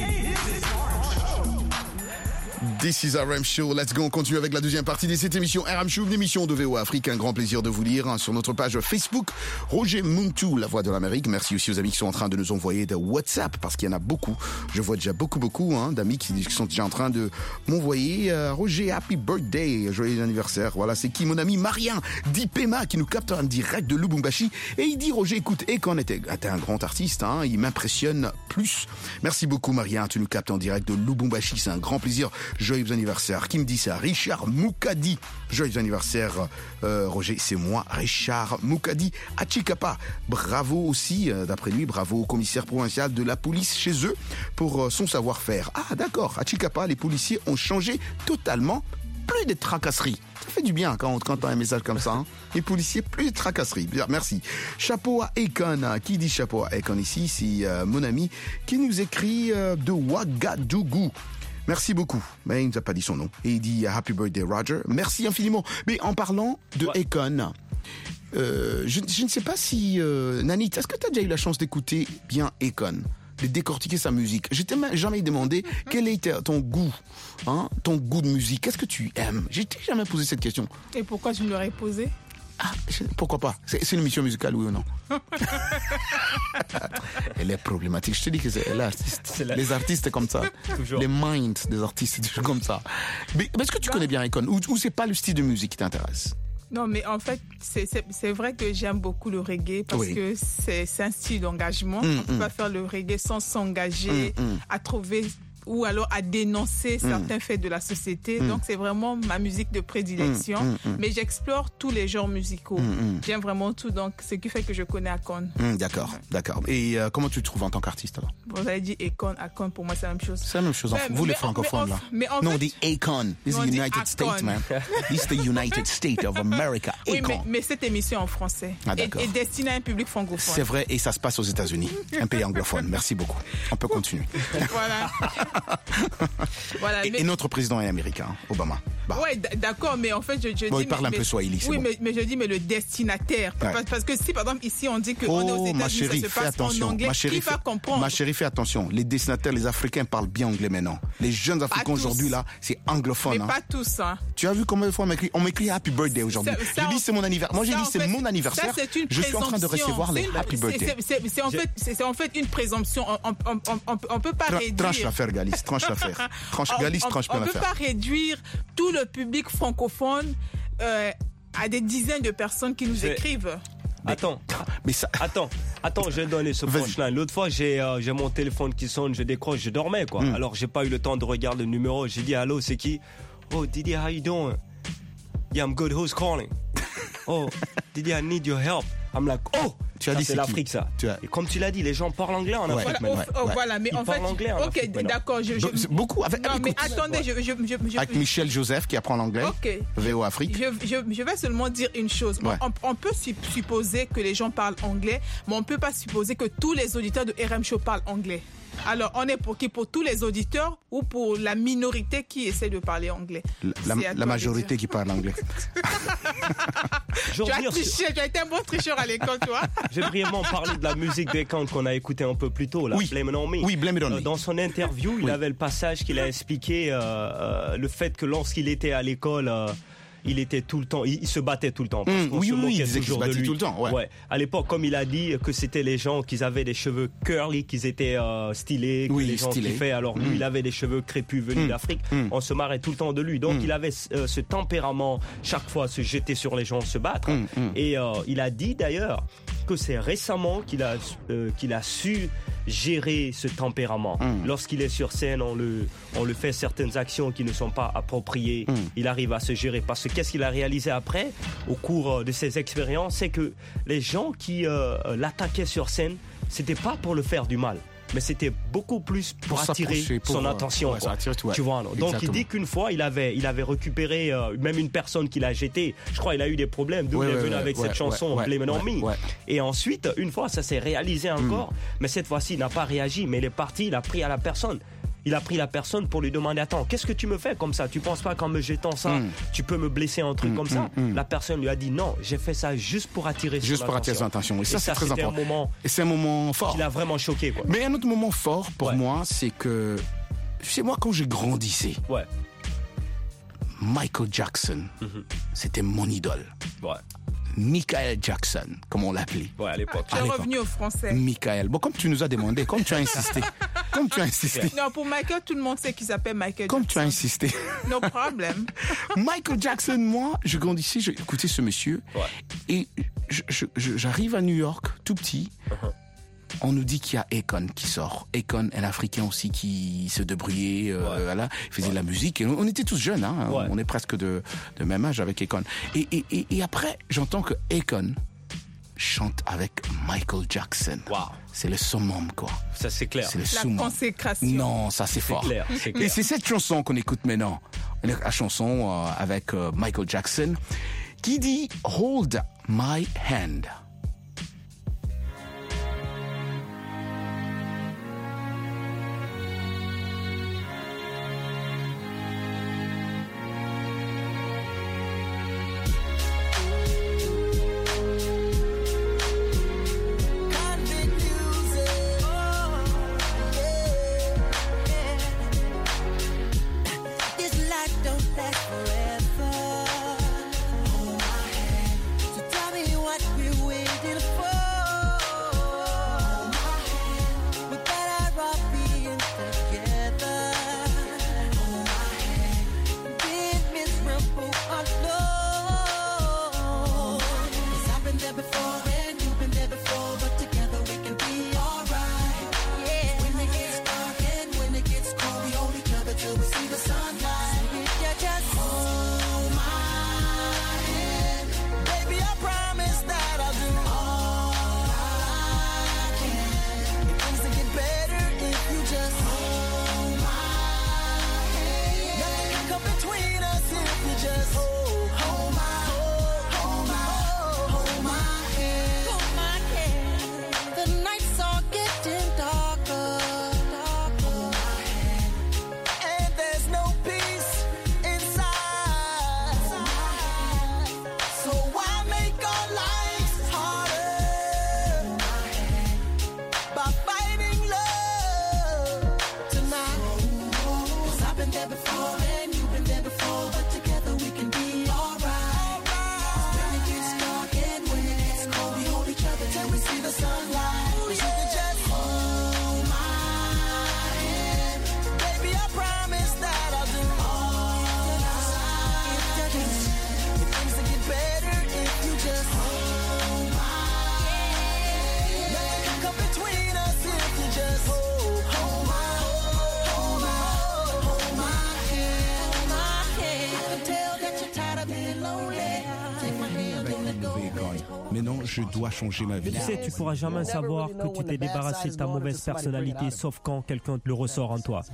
This is RM Show. Let's go. On continue avec la deuxième partie de cette émission RM Show, une émission de VOA Afrique. Un grand plaisir de vous lire sur notre page Facebook. Roger Muntu, la voix de l'Amérique. Merci aussi aux amis qui sont en train de nous envoyer de WhatsApp parce qu'il y en a beaucoup. Je vois déjà beaucoup d'amis qui sont déjà en train de m'envoyer Roger, happy birthday, joyeux anniversaire. Voilà, c'est qui mon ami Marien Dipema qui nous capte en direct de Lubumbashi et il dit Roger, écoute, Akon était un grand artiste, hein, il m'impressionne plus. Merci beaucoup Marien, tu nous captes en direct de Lubumbashi, c'est un grand plaisir. Joyeux anniversaire. Qui me dit ça? Richard Moukadi. Joyeux anniversaire, Roger. C'est moi, Richard Moukadi. À Chikapa. Bravo aussi, d'après lui, bravo au commissaire provincial de la police chez eux pour son savoir-faire. Ah, d'accord. À Chikapa, les policiers ont changé totalement. Plus de tracasseries. Ça fait du bien quand t'as un message comme ça. Hein. Les policiers, plus de tracasseries. Bien, merci. Chapeau à Akon. Qui dit chapeau à Akon ici? C'est mon ami qui nous écrit de Ouagadougou. Merci beaucoup. Mais il ne nous a pas dit son nom. Et il dit Happy Birthday Roger. Merci infiniment. Mais en parlant de Akon, je ne sais pas si... Nanit, est-ce que tu as déjà eu la chance d'écouter bien Akon, de décortiquer sa musique? Je t'ai jamais demandé quel était ton goût, hein, ton goût de musique. Qu'est-ce que tu aimes? Je t'ai jamais posé cette question. Et pourquoi tu me l'aurais posé? Pourquoi pas? C'est une émission musicale, oui ou non? Elle est problématique. Je te dis que c'est l'artiste. Les artistes comme ça. Toujours. Les minds des artistes, c'est toujours comme ça. Mais est-ce que tu connais bien Akon ou c'est pas le style de musique qui t'intéresse? Non, mais en fait, c'est vrai que j'aime beaucoup le reggae parce que c'est un style d'engagement. On ne peut pas faire le reggae sans s'engager à trouver ou alors à dénoncer certains faits de la société. Donc, c'est vraiment ma musique de prédilection. Mais j'explore tous les genres musicaux. J'aime vraiment tout. Donc, ce qui fait que je connais Akon. D'accord. Et comment tu te trouves en tant qu'artiste alors? Vous avez dit Akon, pour moi, c'est la même chose. C'est la même chose. Vous, les francophones, là. Non, on dit Akon. This is the United States, man. This is the United States of America. Oui, mais cette émission en français est destinée à un public francophone. C'est vrai, et ça se passe aux États-Unis, un pays anglophone. Merci beaucoup. On peut continuer. Voilà. Et notre président est américain, Obama. Bah. Ouais, d'accord, mais en fait, je dis... il parle un peu swahili, oui, bon. mais je dis, mais le destinataire. Ouais. Parce que si, par exemple, ici, on dit qu'on est aux États-Unis, ça se passe en anglais, qui va comprendre? Ma chérie, fais attention. Les destinataires, les Africains parlent bien anglais maintenant. Les jeunes Africains aujourd'hui, là, c'est anglophone. Mais pas tous, hein. Tu as vu combien de fois on m'écrit Happy Birthday aujourd'hui? Je dis c'est mon anniversaire. Moi, j'ai dit c'est mon anniversaire. Je suis en train de recevoir les Happy Birthday. C'est en fait une présomption. On peut pas réduire... Tranche l'affaire, Galis. Tranche l'affaire. On ne peut pas réduire tout le public francophone à des dizaines de personnes qui nous écrivent. Attends, je vais donner ce punchline. L'autre fois, j'ai mon téléphone qui sonne, je décroche, je dormais, quoi. Alors, j'ai pas eu le temps de regarder le numéro. J'ai dit, allô, c'est qui? Oh, Didi, how you doing? Yeah, I'm good. Who's calling? Oh, Didi, I need your help. I'm like, oh! Tu as dit c'est l'Afrique, ça. Et comme tu l'as dit, les gens parlent anglais en Afrique maintenant. Voilà, mais en fait, ok, d'accord. Beaucoup. Non, mais attendez, avec Michel Joseph qui apprend l'anglais. Ok. VOA Afrique. Je vais seulement dire une chose. On peut supposer que les gens parlent anglais, mais on ne peut pas supposer que tous les auditeurs de RM Show parlent anglais. Alors, on est pour qui? Pour tous les auditeurs ou pour la minorité qui essaie de parler anglais? La majorité qui parle anglais. Tu as triché, tu as été un bon tricheur à l'école, tu vois. J'ai brièvement parlé de la musique d'Akon qu'on a écouté un peu plus tôt, là, Blame It On Me. Oui, Blame It On Me. Dans son interview, il avait le passage qu'il a expliqué le fait que lorsqu'il était à l'école, il était tout le temps, il se battait tout le temps. Parce qu'on se moquait toujours de lui. Tout le temps, ouais. À l'époque, comme il a dit que c'était les gens qui avaient des cheveux curly, qu'ils étaient stylés, que les gens kiffaient. Alors lui, il avait des cheveux crépus venus d'Afrique. On se marrait tout le temps de lui. Donc il avait ce tempérament, chaque fois se jeter sur les gens, se battre. Et il a dit d'ailleurs que c'est récemment qu'il a su gérer ce tempérament. Lorsqu'il est sur scène, on le fait certaines actions qui ne sont pas appropriées. Il arrive à se gérer parce que qu'est-ce qu'il a réalisé après, au cours de ses expériences, c'est que les gens qui l'attaquaient sur scène, c'était pas pour le faire du mal, mais c'était beaucoup plus pour attirer son attention. Tu vois, non. Donc il dit qu'une fois, il avait récupéré même une personne qu'il a jetée. Je crois qu'il a eu des problèmes, d'où il est venu avec cette chanson Blame It On Me. Et ensuite, une fois, ça s'est réalisé encore, mais cette fois-ci, il n'a pas réagi, mais il est parti, il a pris à la personne. Il a pris la personne pour lui demander, attends, qu'est-ce que tu me fais comme ça? Tu penses pas qu'en me jetant ça, tu peux me blesser un truc comme ça? La personne lui a dit, non, j'ai fait ça juste pour attirer son attention. Et ça, c'est très important. Et c'est un moment fort. Il a vraiment choqué, quoi. Mais un autre moment fort pour moi, c'est que, c'est moi quand j'ai grandissé. Michael Jackson, c'était mon idole. Michael Jackson, comme on l'appelait. À l'époque. Tu es revenu au français. Michael. Bon, comme tu nous as demandé, comme tu as insisté. Non, pour Michael, tout le monde sait qu'il s'appelle Michael Jackson. Comme tu as insisté. No problem. Michael Jackson, moi, je grandissais, j'ai écouté ce monsieur. Et j'arrive à New York, tout petit. On nous dit qu'il y a Akon qui sort. Akon, un Africain aussi qui se débrouillait, voilà, il faisait de la musique. Et on était tous jeunes, hein, on est presque de même âge avec Akon. Et après, j'entends que Akon chante avec Michael Jackson. C'est le summum, quoi. Ça, c'est clair. C'est le summum. La consécration. Non, ça, c'est fort. Clair. Et c'est cette chanson qu'on écoute maintenant. La chanson avec Michael Jackson qui dit « Hold my hand ». Maintenant, je dois changer ma vie. Tu sais, tu pourras jamais savoir que tu t'es débarrassé de ta mauvaise personnalité, sauf quand quelqu'un le ressort en toi.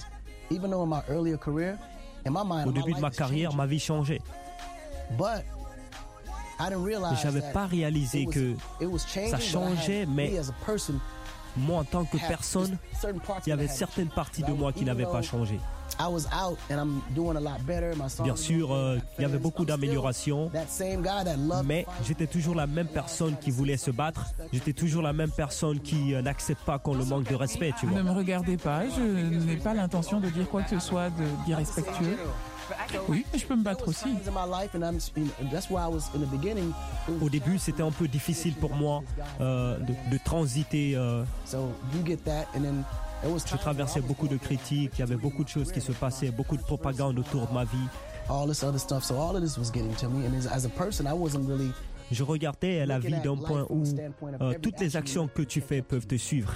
Au début de ma carrière, ma vie changeait. Mais j'avais pas réalisé que ça changeait, mais moi, en tant que personne, il y avait certaines parties de moi qui n'avaient pas changé. Bien sûr, il y avait beaucoup d'améliorations, mais j'étais toujours la même personne qui voulait se battre. J'étais toujours la même personne qui n'accepte pas qu'on le manque de respect, tu vois. Ne me regardez pas, je n'ai pas l'intention de dire quoi que ce soit d'irrespectueux. Oui, mais je peux me battre aussi. Au début, c'était un peu difficile pour moi de transiter. Je traversais beaucoup de critiques, il y avait beaucoup de choses qui se passaient, beaucoup de propagande autour de ma vie. Je regardais la vie d'un point où toutes les actions que tu fais peuvent te suivre.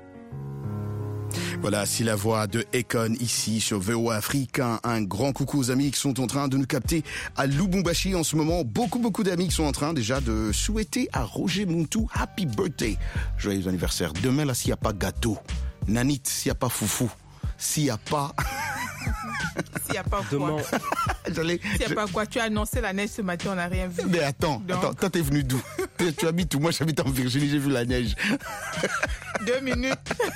Voilà, c'est la voix de Akon ici sur VOA Afrique. Un grand coucou aux amis qui sont en train de nous capter à Lubumbashi en ce moment. Beaucoup d'amis qui sont en train déjà de souhaiter à Roger Muntu Happy Birthday. Joyeux anniversaire. Demain, là, s'il n'y a pas gâteau, Nanit, s'il n'y a pas foufou, s'il n'y a pas... S'il n'y a pas quoi. S'il n'y a pas quoi. Tu as annoncé la neige ce matin, on n'a rien vu. Mais attends, toi t'es venu d'où? Tu habites où? Moi j'habite en Virginie, j'ai vu la neige. 2 minutes.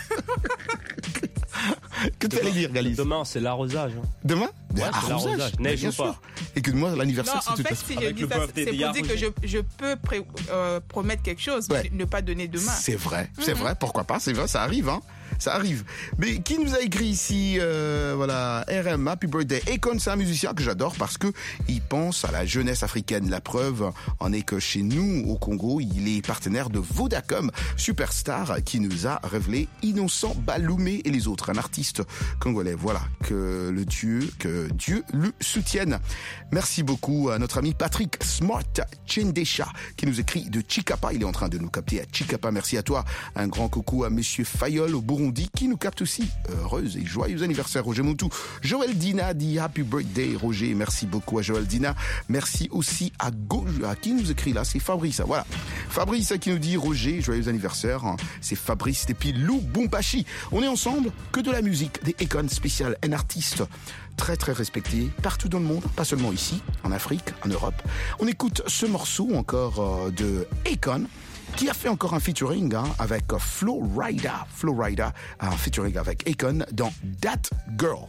Que tu allais dire, Galis? Demain, c'est l'arrosage. Demain? Ouais, c'est l'arrosage. Neige ou pas? Et que moi, l'anniversaire, non, en fait, si je dis ça, c'est pour dire que je peux promettre quelque chose, mais ne pas donner demain. C'est vrai, c'est vrai, pourquoi pas, c'est vrai, ça arrive, hein. Ça arrive. Mais qui nous a écrit ici, voilà, RM, Happy Birthday. Akon, c'est un musicien que j'adore parce que il pense à la jeunesse africaine. La preuve en est que chez nous, au Congo, il est partenaire de Vodacom, superstar, qui nous a révélé Innocent Baloumé et les autres. Un artiste congolais. Voilà. Que Dieu le soutienne. Merci beaucoup à notre ami Patrick Smart Chendesha qui nous écrit de Chikapa. Il est en train de nous capter à Chikapa. Merci à toi. Un grand coucou à Monsieur Fayol au Burundi qui nous capte aussi. Heureuse et joyeux anniversaire Roger Moutou. Joël Dina dit Happy Birthday Roger. Merci beaucoup à Joël Dina. Merci aussi à qui nous écrit là, c'est Fabrice. Voilà. Fabrice qui nous dit Roger, joyeux anniversaire. C'est Fabrice depuis Lubumbashi. On est ensemble, que de la musique, des Akon spécial, un artiste très très respecté partout dans le monde, pas seulement ici, en Afrique, en Europe. On écoute ce morceau encore de Akon, qui a fait encore un featuring avec Flo Rida. Flo Rida a un featuring avec Akon dans That Girl.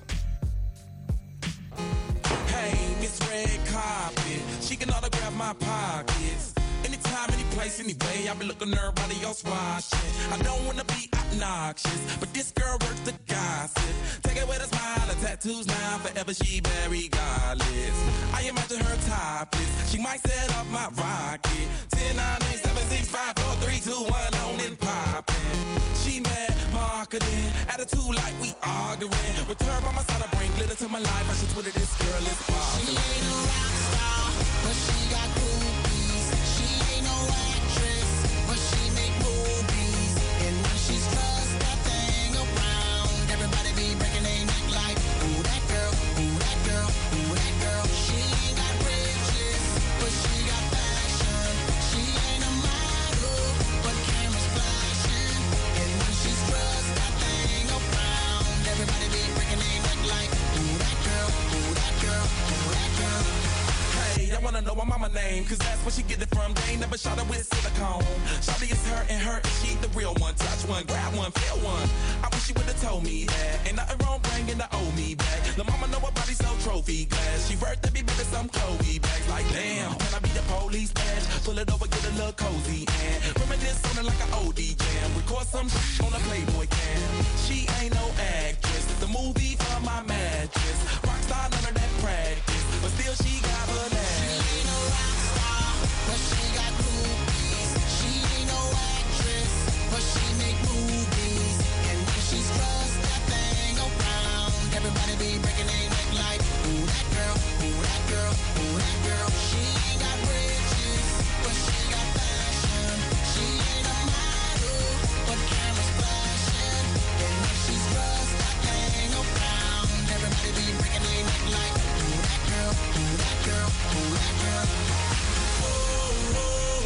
Hey, Miss Red Carpet, she can autograph my pockets. Anytime, any place, anyway, I be looking at everybody else watching. I don't wanna be obnoxious, but this girl works the gossip. Take it with a smile, her tattoos now, forever she very godless. I imagine her topless, she might set up my rocket. 10, 9, 8, 7, 6, 5, 4, 3, 2, 1, on and poppin'. She mad marketing, attitude like we arguing. With her by my side, I bring glitter to my life. I should Twitter this girl is poppin'. She ain't a rock star, but she got groupies. She ain't no actress, but she make movies. And when she's tossed that thing around, everybody be breaking their neck like, ooh, that girl, ooh, that girl, ooh, that girl. She ain't got riches, but she got fashion. She ain't a model, but cameras flashing. And when she's tossed that thing around, everybody be breaking their neck like, ooh, that girl, ooh, that girl, ooh, that girl. Hey, I wanna know my mama name, cause that's where she get it from. They ain't never shot her with silicone. Shawty is her and her, and she the real one. Touch one, grab one, feel one. I wish she would've told me that. Ain't nothing wrong bringing the owe me back. The mama know her body so trophy glass. She worth every bit of some Chloe bags. Like damn, can I be the police badge? Pull it over, get a little cozy and reminisce something like an OD jam. Record some shit on a Playboy cam. She ain't no actress. It's a movie for my mattress. Rockstar, none of that practice, but still she got her laugh. She ain't no rock star, but she got groupies. She ain't no actress, but she make movies. And when she's tossed that thing around, everybody be breaking their neck like, ooh, that girl, ooh, that girl, ooh, that girl. She ain't got riches, but she got fashion. She ain't a model, but cameras flashing. And when she's tossed that thing around, everybody be breaking their neck like, ooh, that girl, ooh, that girl, ooh, that girl. Oh, oh,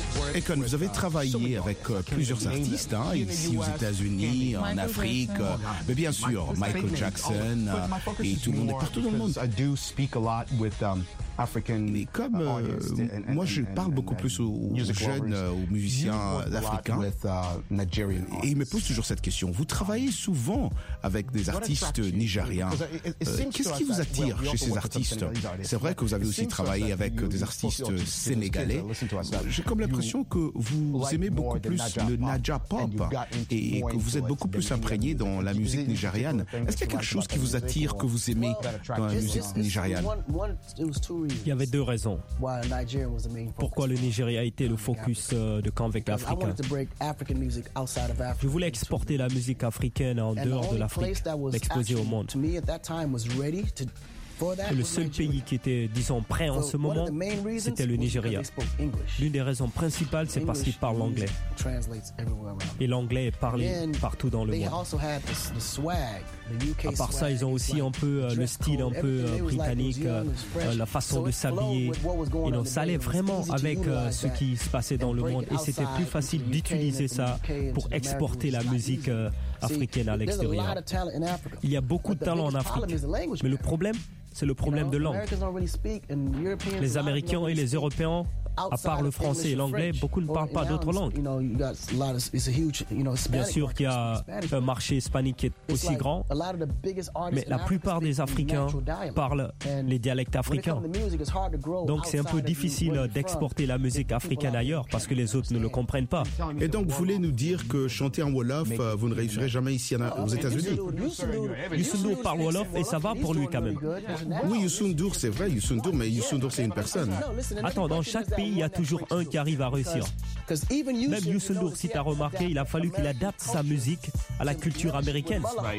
Akon, vous avez travaillé avec plusieurs artistes, hein, ici aux États-Unis, en Afrique, mais bien sûr, Michael Jackson, et tout le monde est partout dans le monde. Mais comme moi je parle beaucoup plus aux jeunes, aux musiciens africains, et ils me posent toujours cette question. Vous travaillez souvent avec des artistes nigériens. Qu'est-ce qui vous attire chez ces artistes? C'est vrai que vous avez aussi travaillé avec des artistes sénégalais. J'ai comme l'impression que vous aimez beaucoup plus le Naija Pop et que vous êtes beaucoup plus imprégné dans la musique nigériane. Est-ce qu'il y a quelque chose qui vous attire, que vous aimez dans la musique nigériane? Il y avait deux raisons. Pourquoi le Nigeria a été le focus de Convict Africa. Je voulais exporter la musique africaine en dehors de l'Afrique, l'exposer au monde. Et le seul pays qui était, disons, prêt en ce moment, c'était le Nigeria. L'une des raisons principales, c'est parce qu'ils parlent l'anglais. Et l'anglais est parlé partout dans le monde. À part ça, ils ont aussi un peu le style un peu britannique, la façon de s'habiller. Et donc, ça allait vraiment avec ce qui se passait dans le monde. Et c'était plus facile d'utiliser ça pour exporter la musique africaine à l'extérieur. Il y a beaucoup de talent en Afrique. Mais le problème, c'est le problème de langue. Les Américains et les Européens, à part le français et l'anglais, beaucoup ne parlent pas d'autres langues. Bien sûr qu'il y a un marché hispanique qui est aussi grand, mais la plupart des Africains parlent les dialectes africains. Donc c'est un peu difficile d'exporter la musique africaine ailleurs parce que les autres ne le comprennent pas. Et donc vous voulez nous dire que chanter en Wolof, vous ne réussirez jamais ici aux États-Unis? Youssou N'Dour parle Wolof et ça va pour lui quand même. Oui, Youssou N'Dour, c'est vrai, Youssou N'Dour, mais Youssou N'Dour, c'est une personne. Attends, dans chaque pays, il y a toujours un qui arrive à réussir. Même Youssou N'Dour, si tu as remarqué, il a fallu qu'il adapte sa musique à la culture américaine.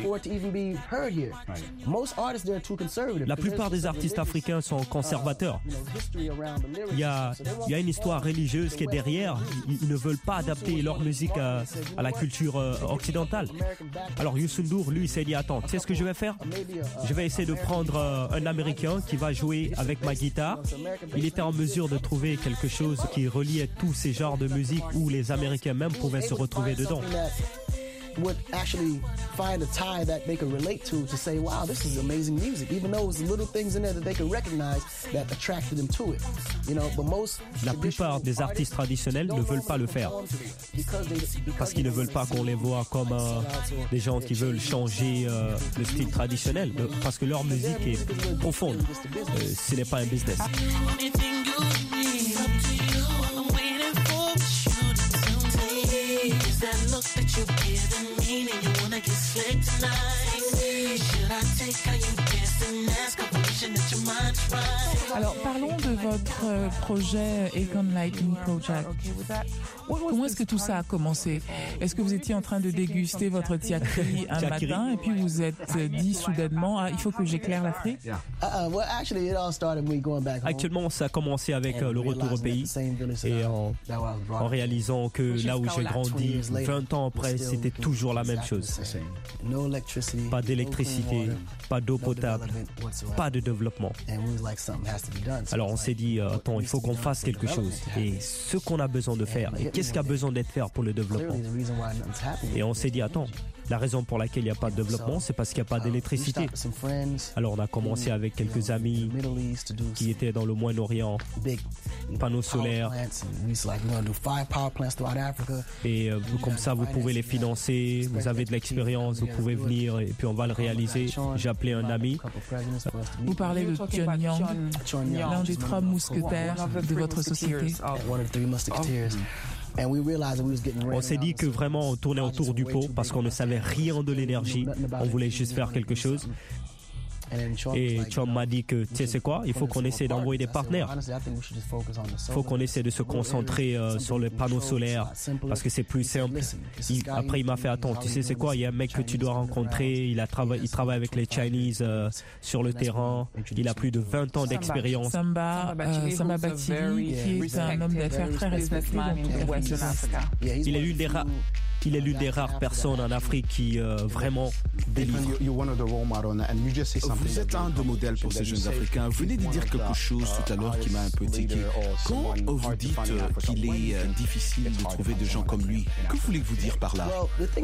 La plupart des artistes africains sont conservateurs. Il y a une histoire religieuse qui est derrière. Ils ne veulent pas adapter leur musique à la culture occidentale. Alors Youssou N'Dour, lui, il s'est dit, attends, tu sais ce que je vais faire? Je vais essayer de prendre un Américain qui va jouer avec ma guitare. Il était en mesure de trouver quelque chose qui reliait tous ces genres de musique où les Américains même pouvaient se retrouver dedans. Would actually find a tie that they could relate to say, wow, this is amazing music, even though it's little things in there that they could recognize that attracted them to it. You know, but most la plupart des artistes traditionnels ne veulent pas le faire parce qu'ils ne veulent pas qu'on les voit comme des gens qui veulent changer le style traditionnel, parce que leur musique est profonde. Ce n'est pas un business. That you're giving me and you wanna get slick tonight. Should I take how you dance and ask a permission that your mind's right? Alors parlons de votre projet Akon Lightning Project. Comment est-ce que tout ça a commencé? Est-ce que vous étiez en train de déguster votre tiakri un matin et puis vous êtes dit soudainement il faut que j'éclaire l'Afrique? Actuellement, ça a commencé avec le retour au pays et en réalisant que là où j'ai grandi, 20 ans après, c'était toujours la même chose. Pas d'électricité, pas d'eau potable, pas de développement. Alors on s'est dit, attends, il faut qu'on fasse quelque chose. Et ce qu'on a besoin de faire, et qu'est-ce qui a besoin d'être fait pour le développement? Et on s'est dit, attends, la raison pour laquelle il n'y a pas de développement, c'est parce qu'il n'y a pas d'électricité. Alors on a commencé avec quelques amis qui étaient dans le Moyen-Orient, panneaux solaires. Et comme ça, vous pouvez les financer, vous avez de l'expérience, vous pouvez venir et puis on va le réaliser. J'ai appelé un ami. Vous parlez de Pyongyang, l'un des 3 mousquetaires de votre société. On s'est dit que vraiment on tournait autour du pot parce qu'on ne savait rien de l'énergie. On voulait juste faire quelque chose. Et Chom m'a dit que, tu sais c'est quoi, il faut qu'on essaie d'envoyer des partenaires. Il faut qu'on essaie de se concentrer sur les panneaux solaires parce que c'est plus simple. Après il m'a fait, attends, tu sais c'est quoi, il y a un mec que tu dois rencontrer, il travaille avec les Chinese sur le terrain, il a plus de 20 ans d'expérience. Samba Batiri, qui est un homme d'affaires très respecté dans toute l'Afrique. Il est l'une des rares personnes en Afrique qui vraiment délivre. Vous êtes un de modèles pour ces jeunes Africains. Vous venez de dire quelque chose tout à l'heure qui m'a un peu tiqué. Quand vous dites qu'il est difficile de trouver des gens comme lui, que voulez-vous dire par là?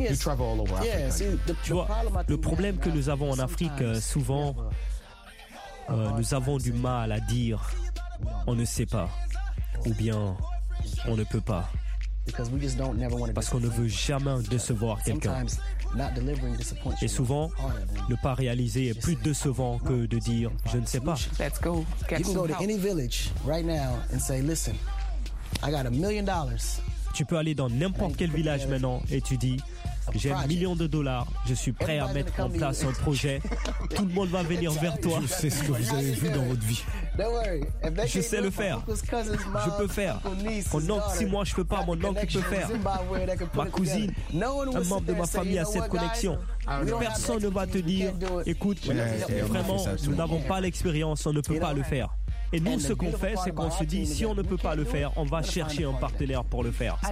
Tu vois, le problème que nous avons en Afrique, souvent, nous avons du mal à dire on ne sait pas ou bien on ne peut pas. Parce qu'on ne veut jamais décevoir quelqu'un. Et souvent, ne pas réaliser est plus décevant que de dire je ne sais pas. You can go to any village right now and say, listen, I got $1 million. Tu peux aller dans n'importe quel village maintenant et tu dis j'ai $1 million, je suis prêt à mettre en place un projet, tout le monde va venir vers toi. Je sais ce que vous avez vu dans votre vie. Je sais le faire. Je peux faire. Mon oncle, si moi je peux pas, mon oncle peut faire. Ma cousine, un membre de ma famille a cette connexion. Personne ne va te dire, écoute, vraiment, nous n'avons pas l'expérience, on ne peut pas le faire. Et nous, ce qu'on fait, c'est qu'on se dit, si on ne peut pas le faire, on va chercher un partenaire pour le faire.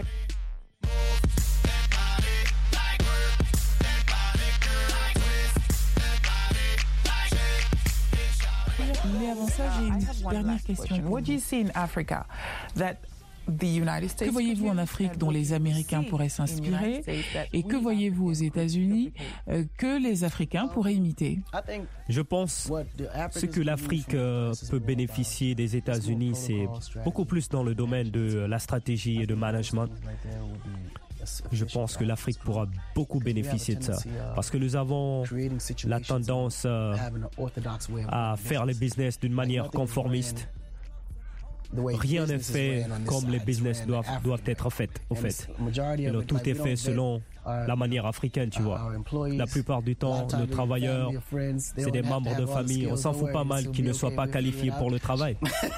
Mais avant ça, j'ai une dernière question. What do you see in Africa that the United States? Que voyez-vous en Afrique dont les Américains pourraient s'inspirer et que voyez-vous aux États-Unis que les Africains pourraient imiter? Je pense ce que l'Afrique peut bénéficier des États-Unis, c'est beaucoup plus dans le domaine de la stratégie et de management. Je pense que l'Afrique pourra beaucoup bénéficier de ça parce que nous avons la tendance à faire les business d'une manière conformiste. Rien n'est fait comme les business doivent être faits, au fait. Alors, tout est fait selon la manière africaine, tu vois. La plupart du temps, nos travailleurs, c'est des membres de famille. On s'en fout pas mal qu'ils ne soient pas qualifiés pour le travail.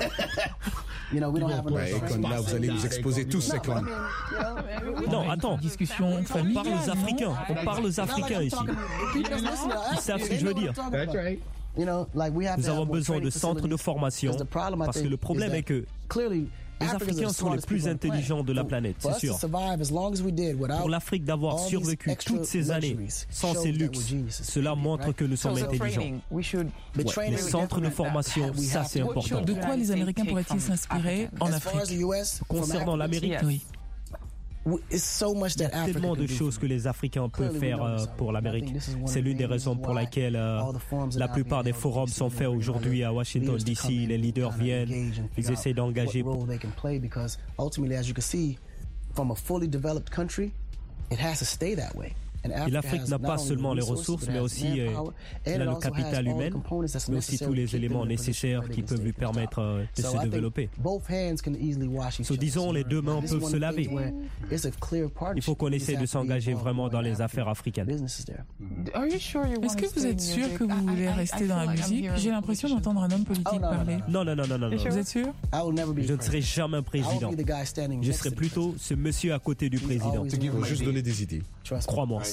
Econ, là, vous allez vous exposer tous, Econ. Non, attends. Discussion famille. On parle aux Africains. On parle aux Africains ici. Ils savent ce que je veux dire. Nous avons besoin de centres de formation parce que le problème est que les Africains sont les plus intelligents de la planète, c'est sûr. Pour l'Afrique d'avoir survécu toutes ces années sans ces luxes, cela montre que nous sommes intelligents. Les centres de formation, ça c'est important. De quoi les Américains pourraient-ils s'inspirer en Afrique? Concernant l'Amérique, oui. Il y a tellement de choses que les Africains peuvent faire pour l'Amérique. C'est l'une des raisons pour laquelle la plupart des forums sont faits aujourd'hui à Washington DC. Les leaders viennent, ils essayent d'engager. Et l'Afrique n'a pas seulement les ressources, mais aussi elle a le capital humain, mais aussi tous les éléments nécessaires qui peuvent lui permettre de se développer. Disons, les deux mains peuvent se laver. Il faut qu'on essaie de s'engager vraiment dans les affaires africaines. Est-ce que vous êtes sûr que vous voulez rester dans la musique? J'ai l'impression d'entendre un homme politique parler. Non. Vous êtes sûr? Je ne serai jamais un président. Je serai plutôt ce monsieur à côté du président. Ce qui va juste donner des idées. Crois-moi.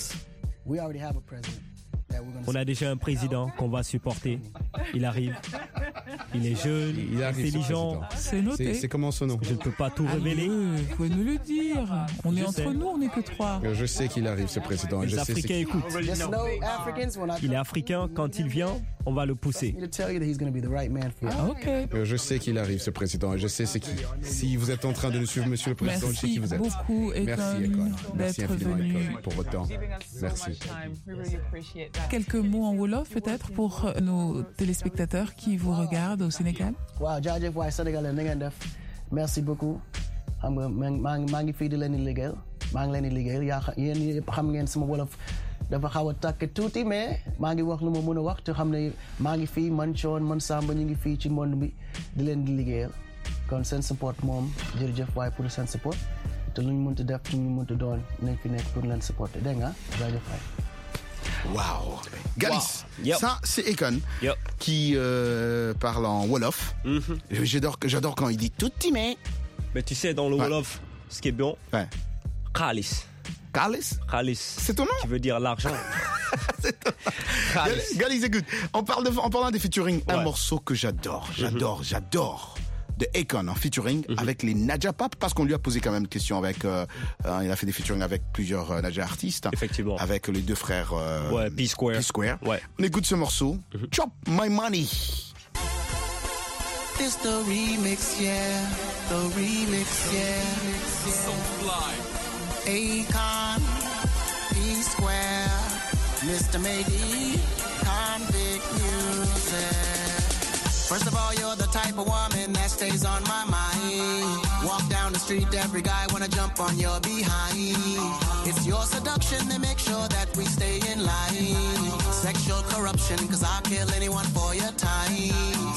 On a déjà un président qu'on va supporter. Il arrive. Il est jeune, il est intelligent. C'est noté. C'est comment son nom? Je ne peux pas tout révéler. Vous pouvez nous le dire. On est entre nous, on n'est que 3. Je sais qu'il arrive, ce président. Les Africains écoutent. Il est africain. Quand il vient, on va le pousser. Je sais qu'il arrive, ce président. Et je sais c'est qui. Si vous êtes en train de le suivre, monsieur le président, je sais qui vous êtes. Merci beaucoup, Merci infiniment pour votre temps. Merci. Quelques mots en Wolof peut-être pour nos téléspectateurs qui vous regardent au Sénégal. Merci beaucoup. maa ngi fii di leen di liggéeyal maa ngi leen di liggéeyal yéen yëpp xam ngeen sama wolof dafa xaw a takk tuuti mais maa ngi wax lu ma mën a wax te xam ne maa ngi fii man Thione man Samba ñu ngi fii ci monde bi di leen di liggéeyal kon seen support moom jërëjëf waaye pour seen support te lu ñu mënti def lu ñu mënti doon nañ fi nekk pour leen supporter dégg nga jaajëf waay. Waouh, Galis, ça c'est Econ qui parle en Wolof. J'adore quand il dit tout mais tu sais dans le Wolof, ce qui est bon, Khalis. Khalis, c'est ton nom? Qui veut dire l'argent. Galis, écoute, en parlant des featuring, un morceau que j'adore de Akon en featuring avec les Naja Pop, parce qu'on lui a posé quand même une question avec, il a fait des featuring avec plusieurs Naja artistes. Effectivement. Avec les deux frères, P-Square. Ouais. On écoute ce morceau, Chop My Money. It's the remix, yeah. The remix, yeah. So fly. Akon, P-Square, Mr. Maybe, Convict Music. First of all, you're the type of woman that stays on my mind. Walk down the street, every guy wanna jump on your behind. It's your seduction that makes sure that we stay in line. Sexual corruption, cause I'll kill anyone for your time.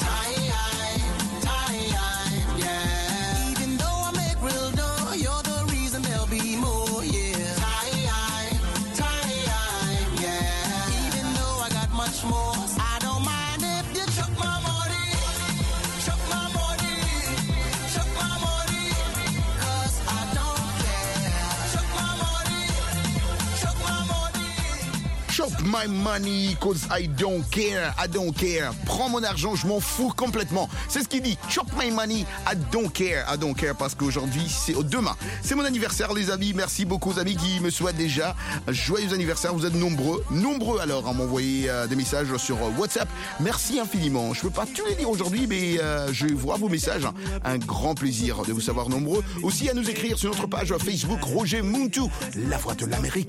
Chop my money, cause I don't care, I don't care. Prends mon argent, je m'en fous complètement. C'est ce qu'il dit. Chop my money, I don't care, parce qu'aujourd'hui, demain, c'est mon anniversaire, les amis. Merci beaucoup aux amis qui me souhaitent déjà un joyeux anniversaire. Vous êtes nombreux alors à m'envoyer des messages sur WhatsApp. Merci infiniment. Je peux pas tous les dire aujourd'hui, mais je vois vos messages. Un grand plaisir de vous savoir nombreux. Aussi à nous écrire sur notre page Facebook Roger Muntu, la voix de l'Amérique.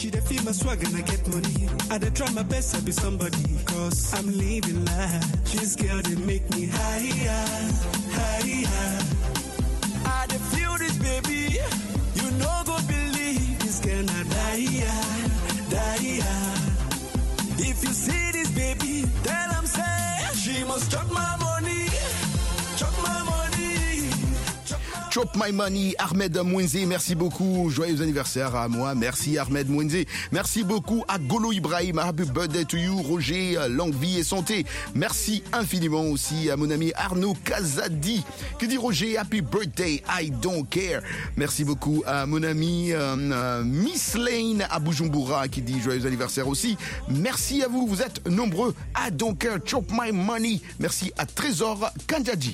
I done try my best to be somebody, cause I'm living life. She's girl that make me higher, higher. I done feel this baby, you no go believe this girl na die, die. If you see this baby, then I'm saying she must chop my money, chop my money. Chop My Money, Ahmed Mwenze, merci beaucoup. Joyeux anniversaire à moi. Merci Ahmed Mwenze. Merci beaucoup à Golo Ibrahim. Happy birthday to you, Roger. Longue vie et santé. Merci infiniment aussi à mon ami Arnaud Kazadi qui dit Roger, happy birthday, I don't care. Merci beaucoup à mon ami Miss Lane à Bujumbura qui dit joyeux anniversaire aussi. Merci à vous, vous êtes nombreux. I don't care, Chop My Money. Merci à Trésor Kanjaji.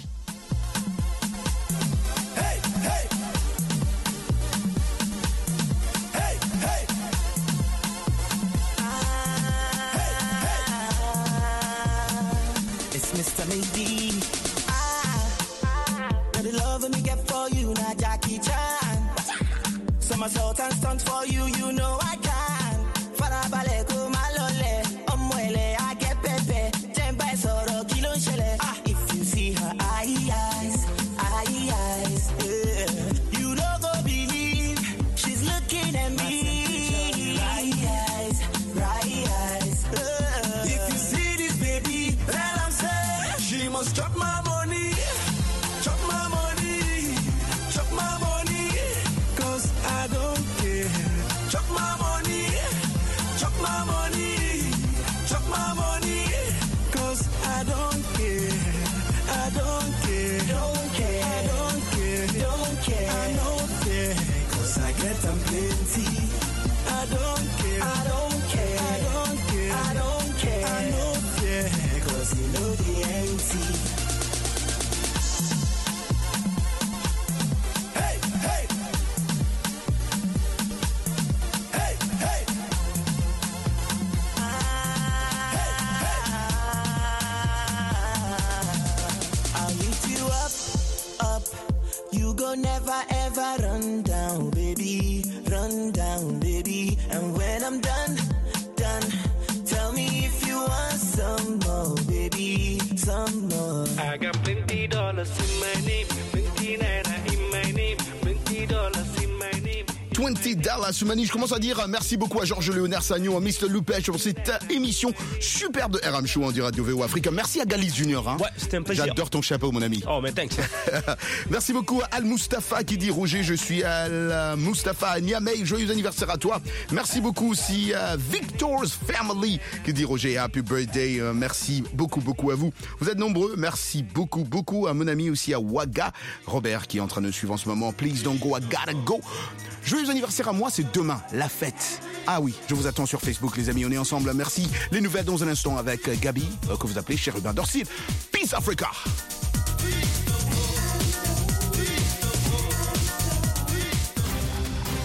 Mr. Maybe, the love me get for you, not Jackie Chan. Somersault and stunt for you, you know I can. Farabale ko malole, omwele I get pepe. Temba soro kilo shele. If you see her eyes, yeah. You don't go believe she's looking at me. Right eyes. If you see this baby, then I'm saying she must chop my money, chop my money, chop my money, cause I don't care. Chop my money, chop my money, chop my money, cause I don't care. I don't care, don't care, I don't care, don't care, I don't care, cause I get them plenty. I don't care, I don't care, I don't care, I don't care, I don't care, cause you know the empty. Hey, hey, hey, hey. I'll lift you up. You go never ever run down, baby. Run down, baby. And when I'm done, tell me if you want some more, baby. Some more. I got $20 in my name, 20 naira in my name, $20 in my name. $20 Soumani, je commence à dire merci beaucoup à Georges Léonard Sagnon, à Mr. Loupech pour cette émission superbe de RM Show en direct de VO Afrique. Merci à Galis Junior. Hein. Ouais, c'était un plaisir. J'adore ton chapeau, mon ami. Oh, mais thanks. Merci beaucoup à Al Mustafa qui dit Roger, je suis Al Mustafa à Niamey. Joyeux anniversaire à toi. Merci beaucoup aussi à Victor's Family qui dit Roger, happy birthday. Merci beaucoup à vous. Vous êtes nombreux. Merci beaucoup à mon ami aussi à Waga Robert qui est en train de suivre en ce moment. Please don't go, I gotta go. Joyeux anniversaire à moi, c'est demain, la fête. Ah oui, je vous attends sur Facebook, les amis, on est ensemble. Merci. Les nouvelles dans un instant avec Gabi, que vous appelez Chérubin Dorcil. Peace Africa.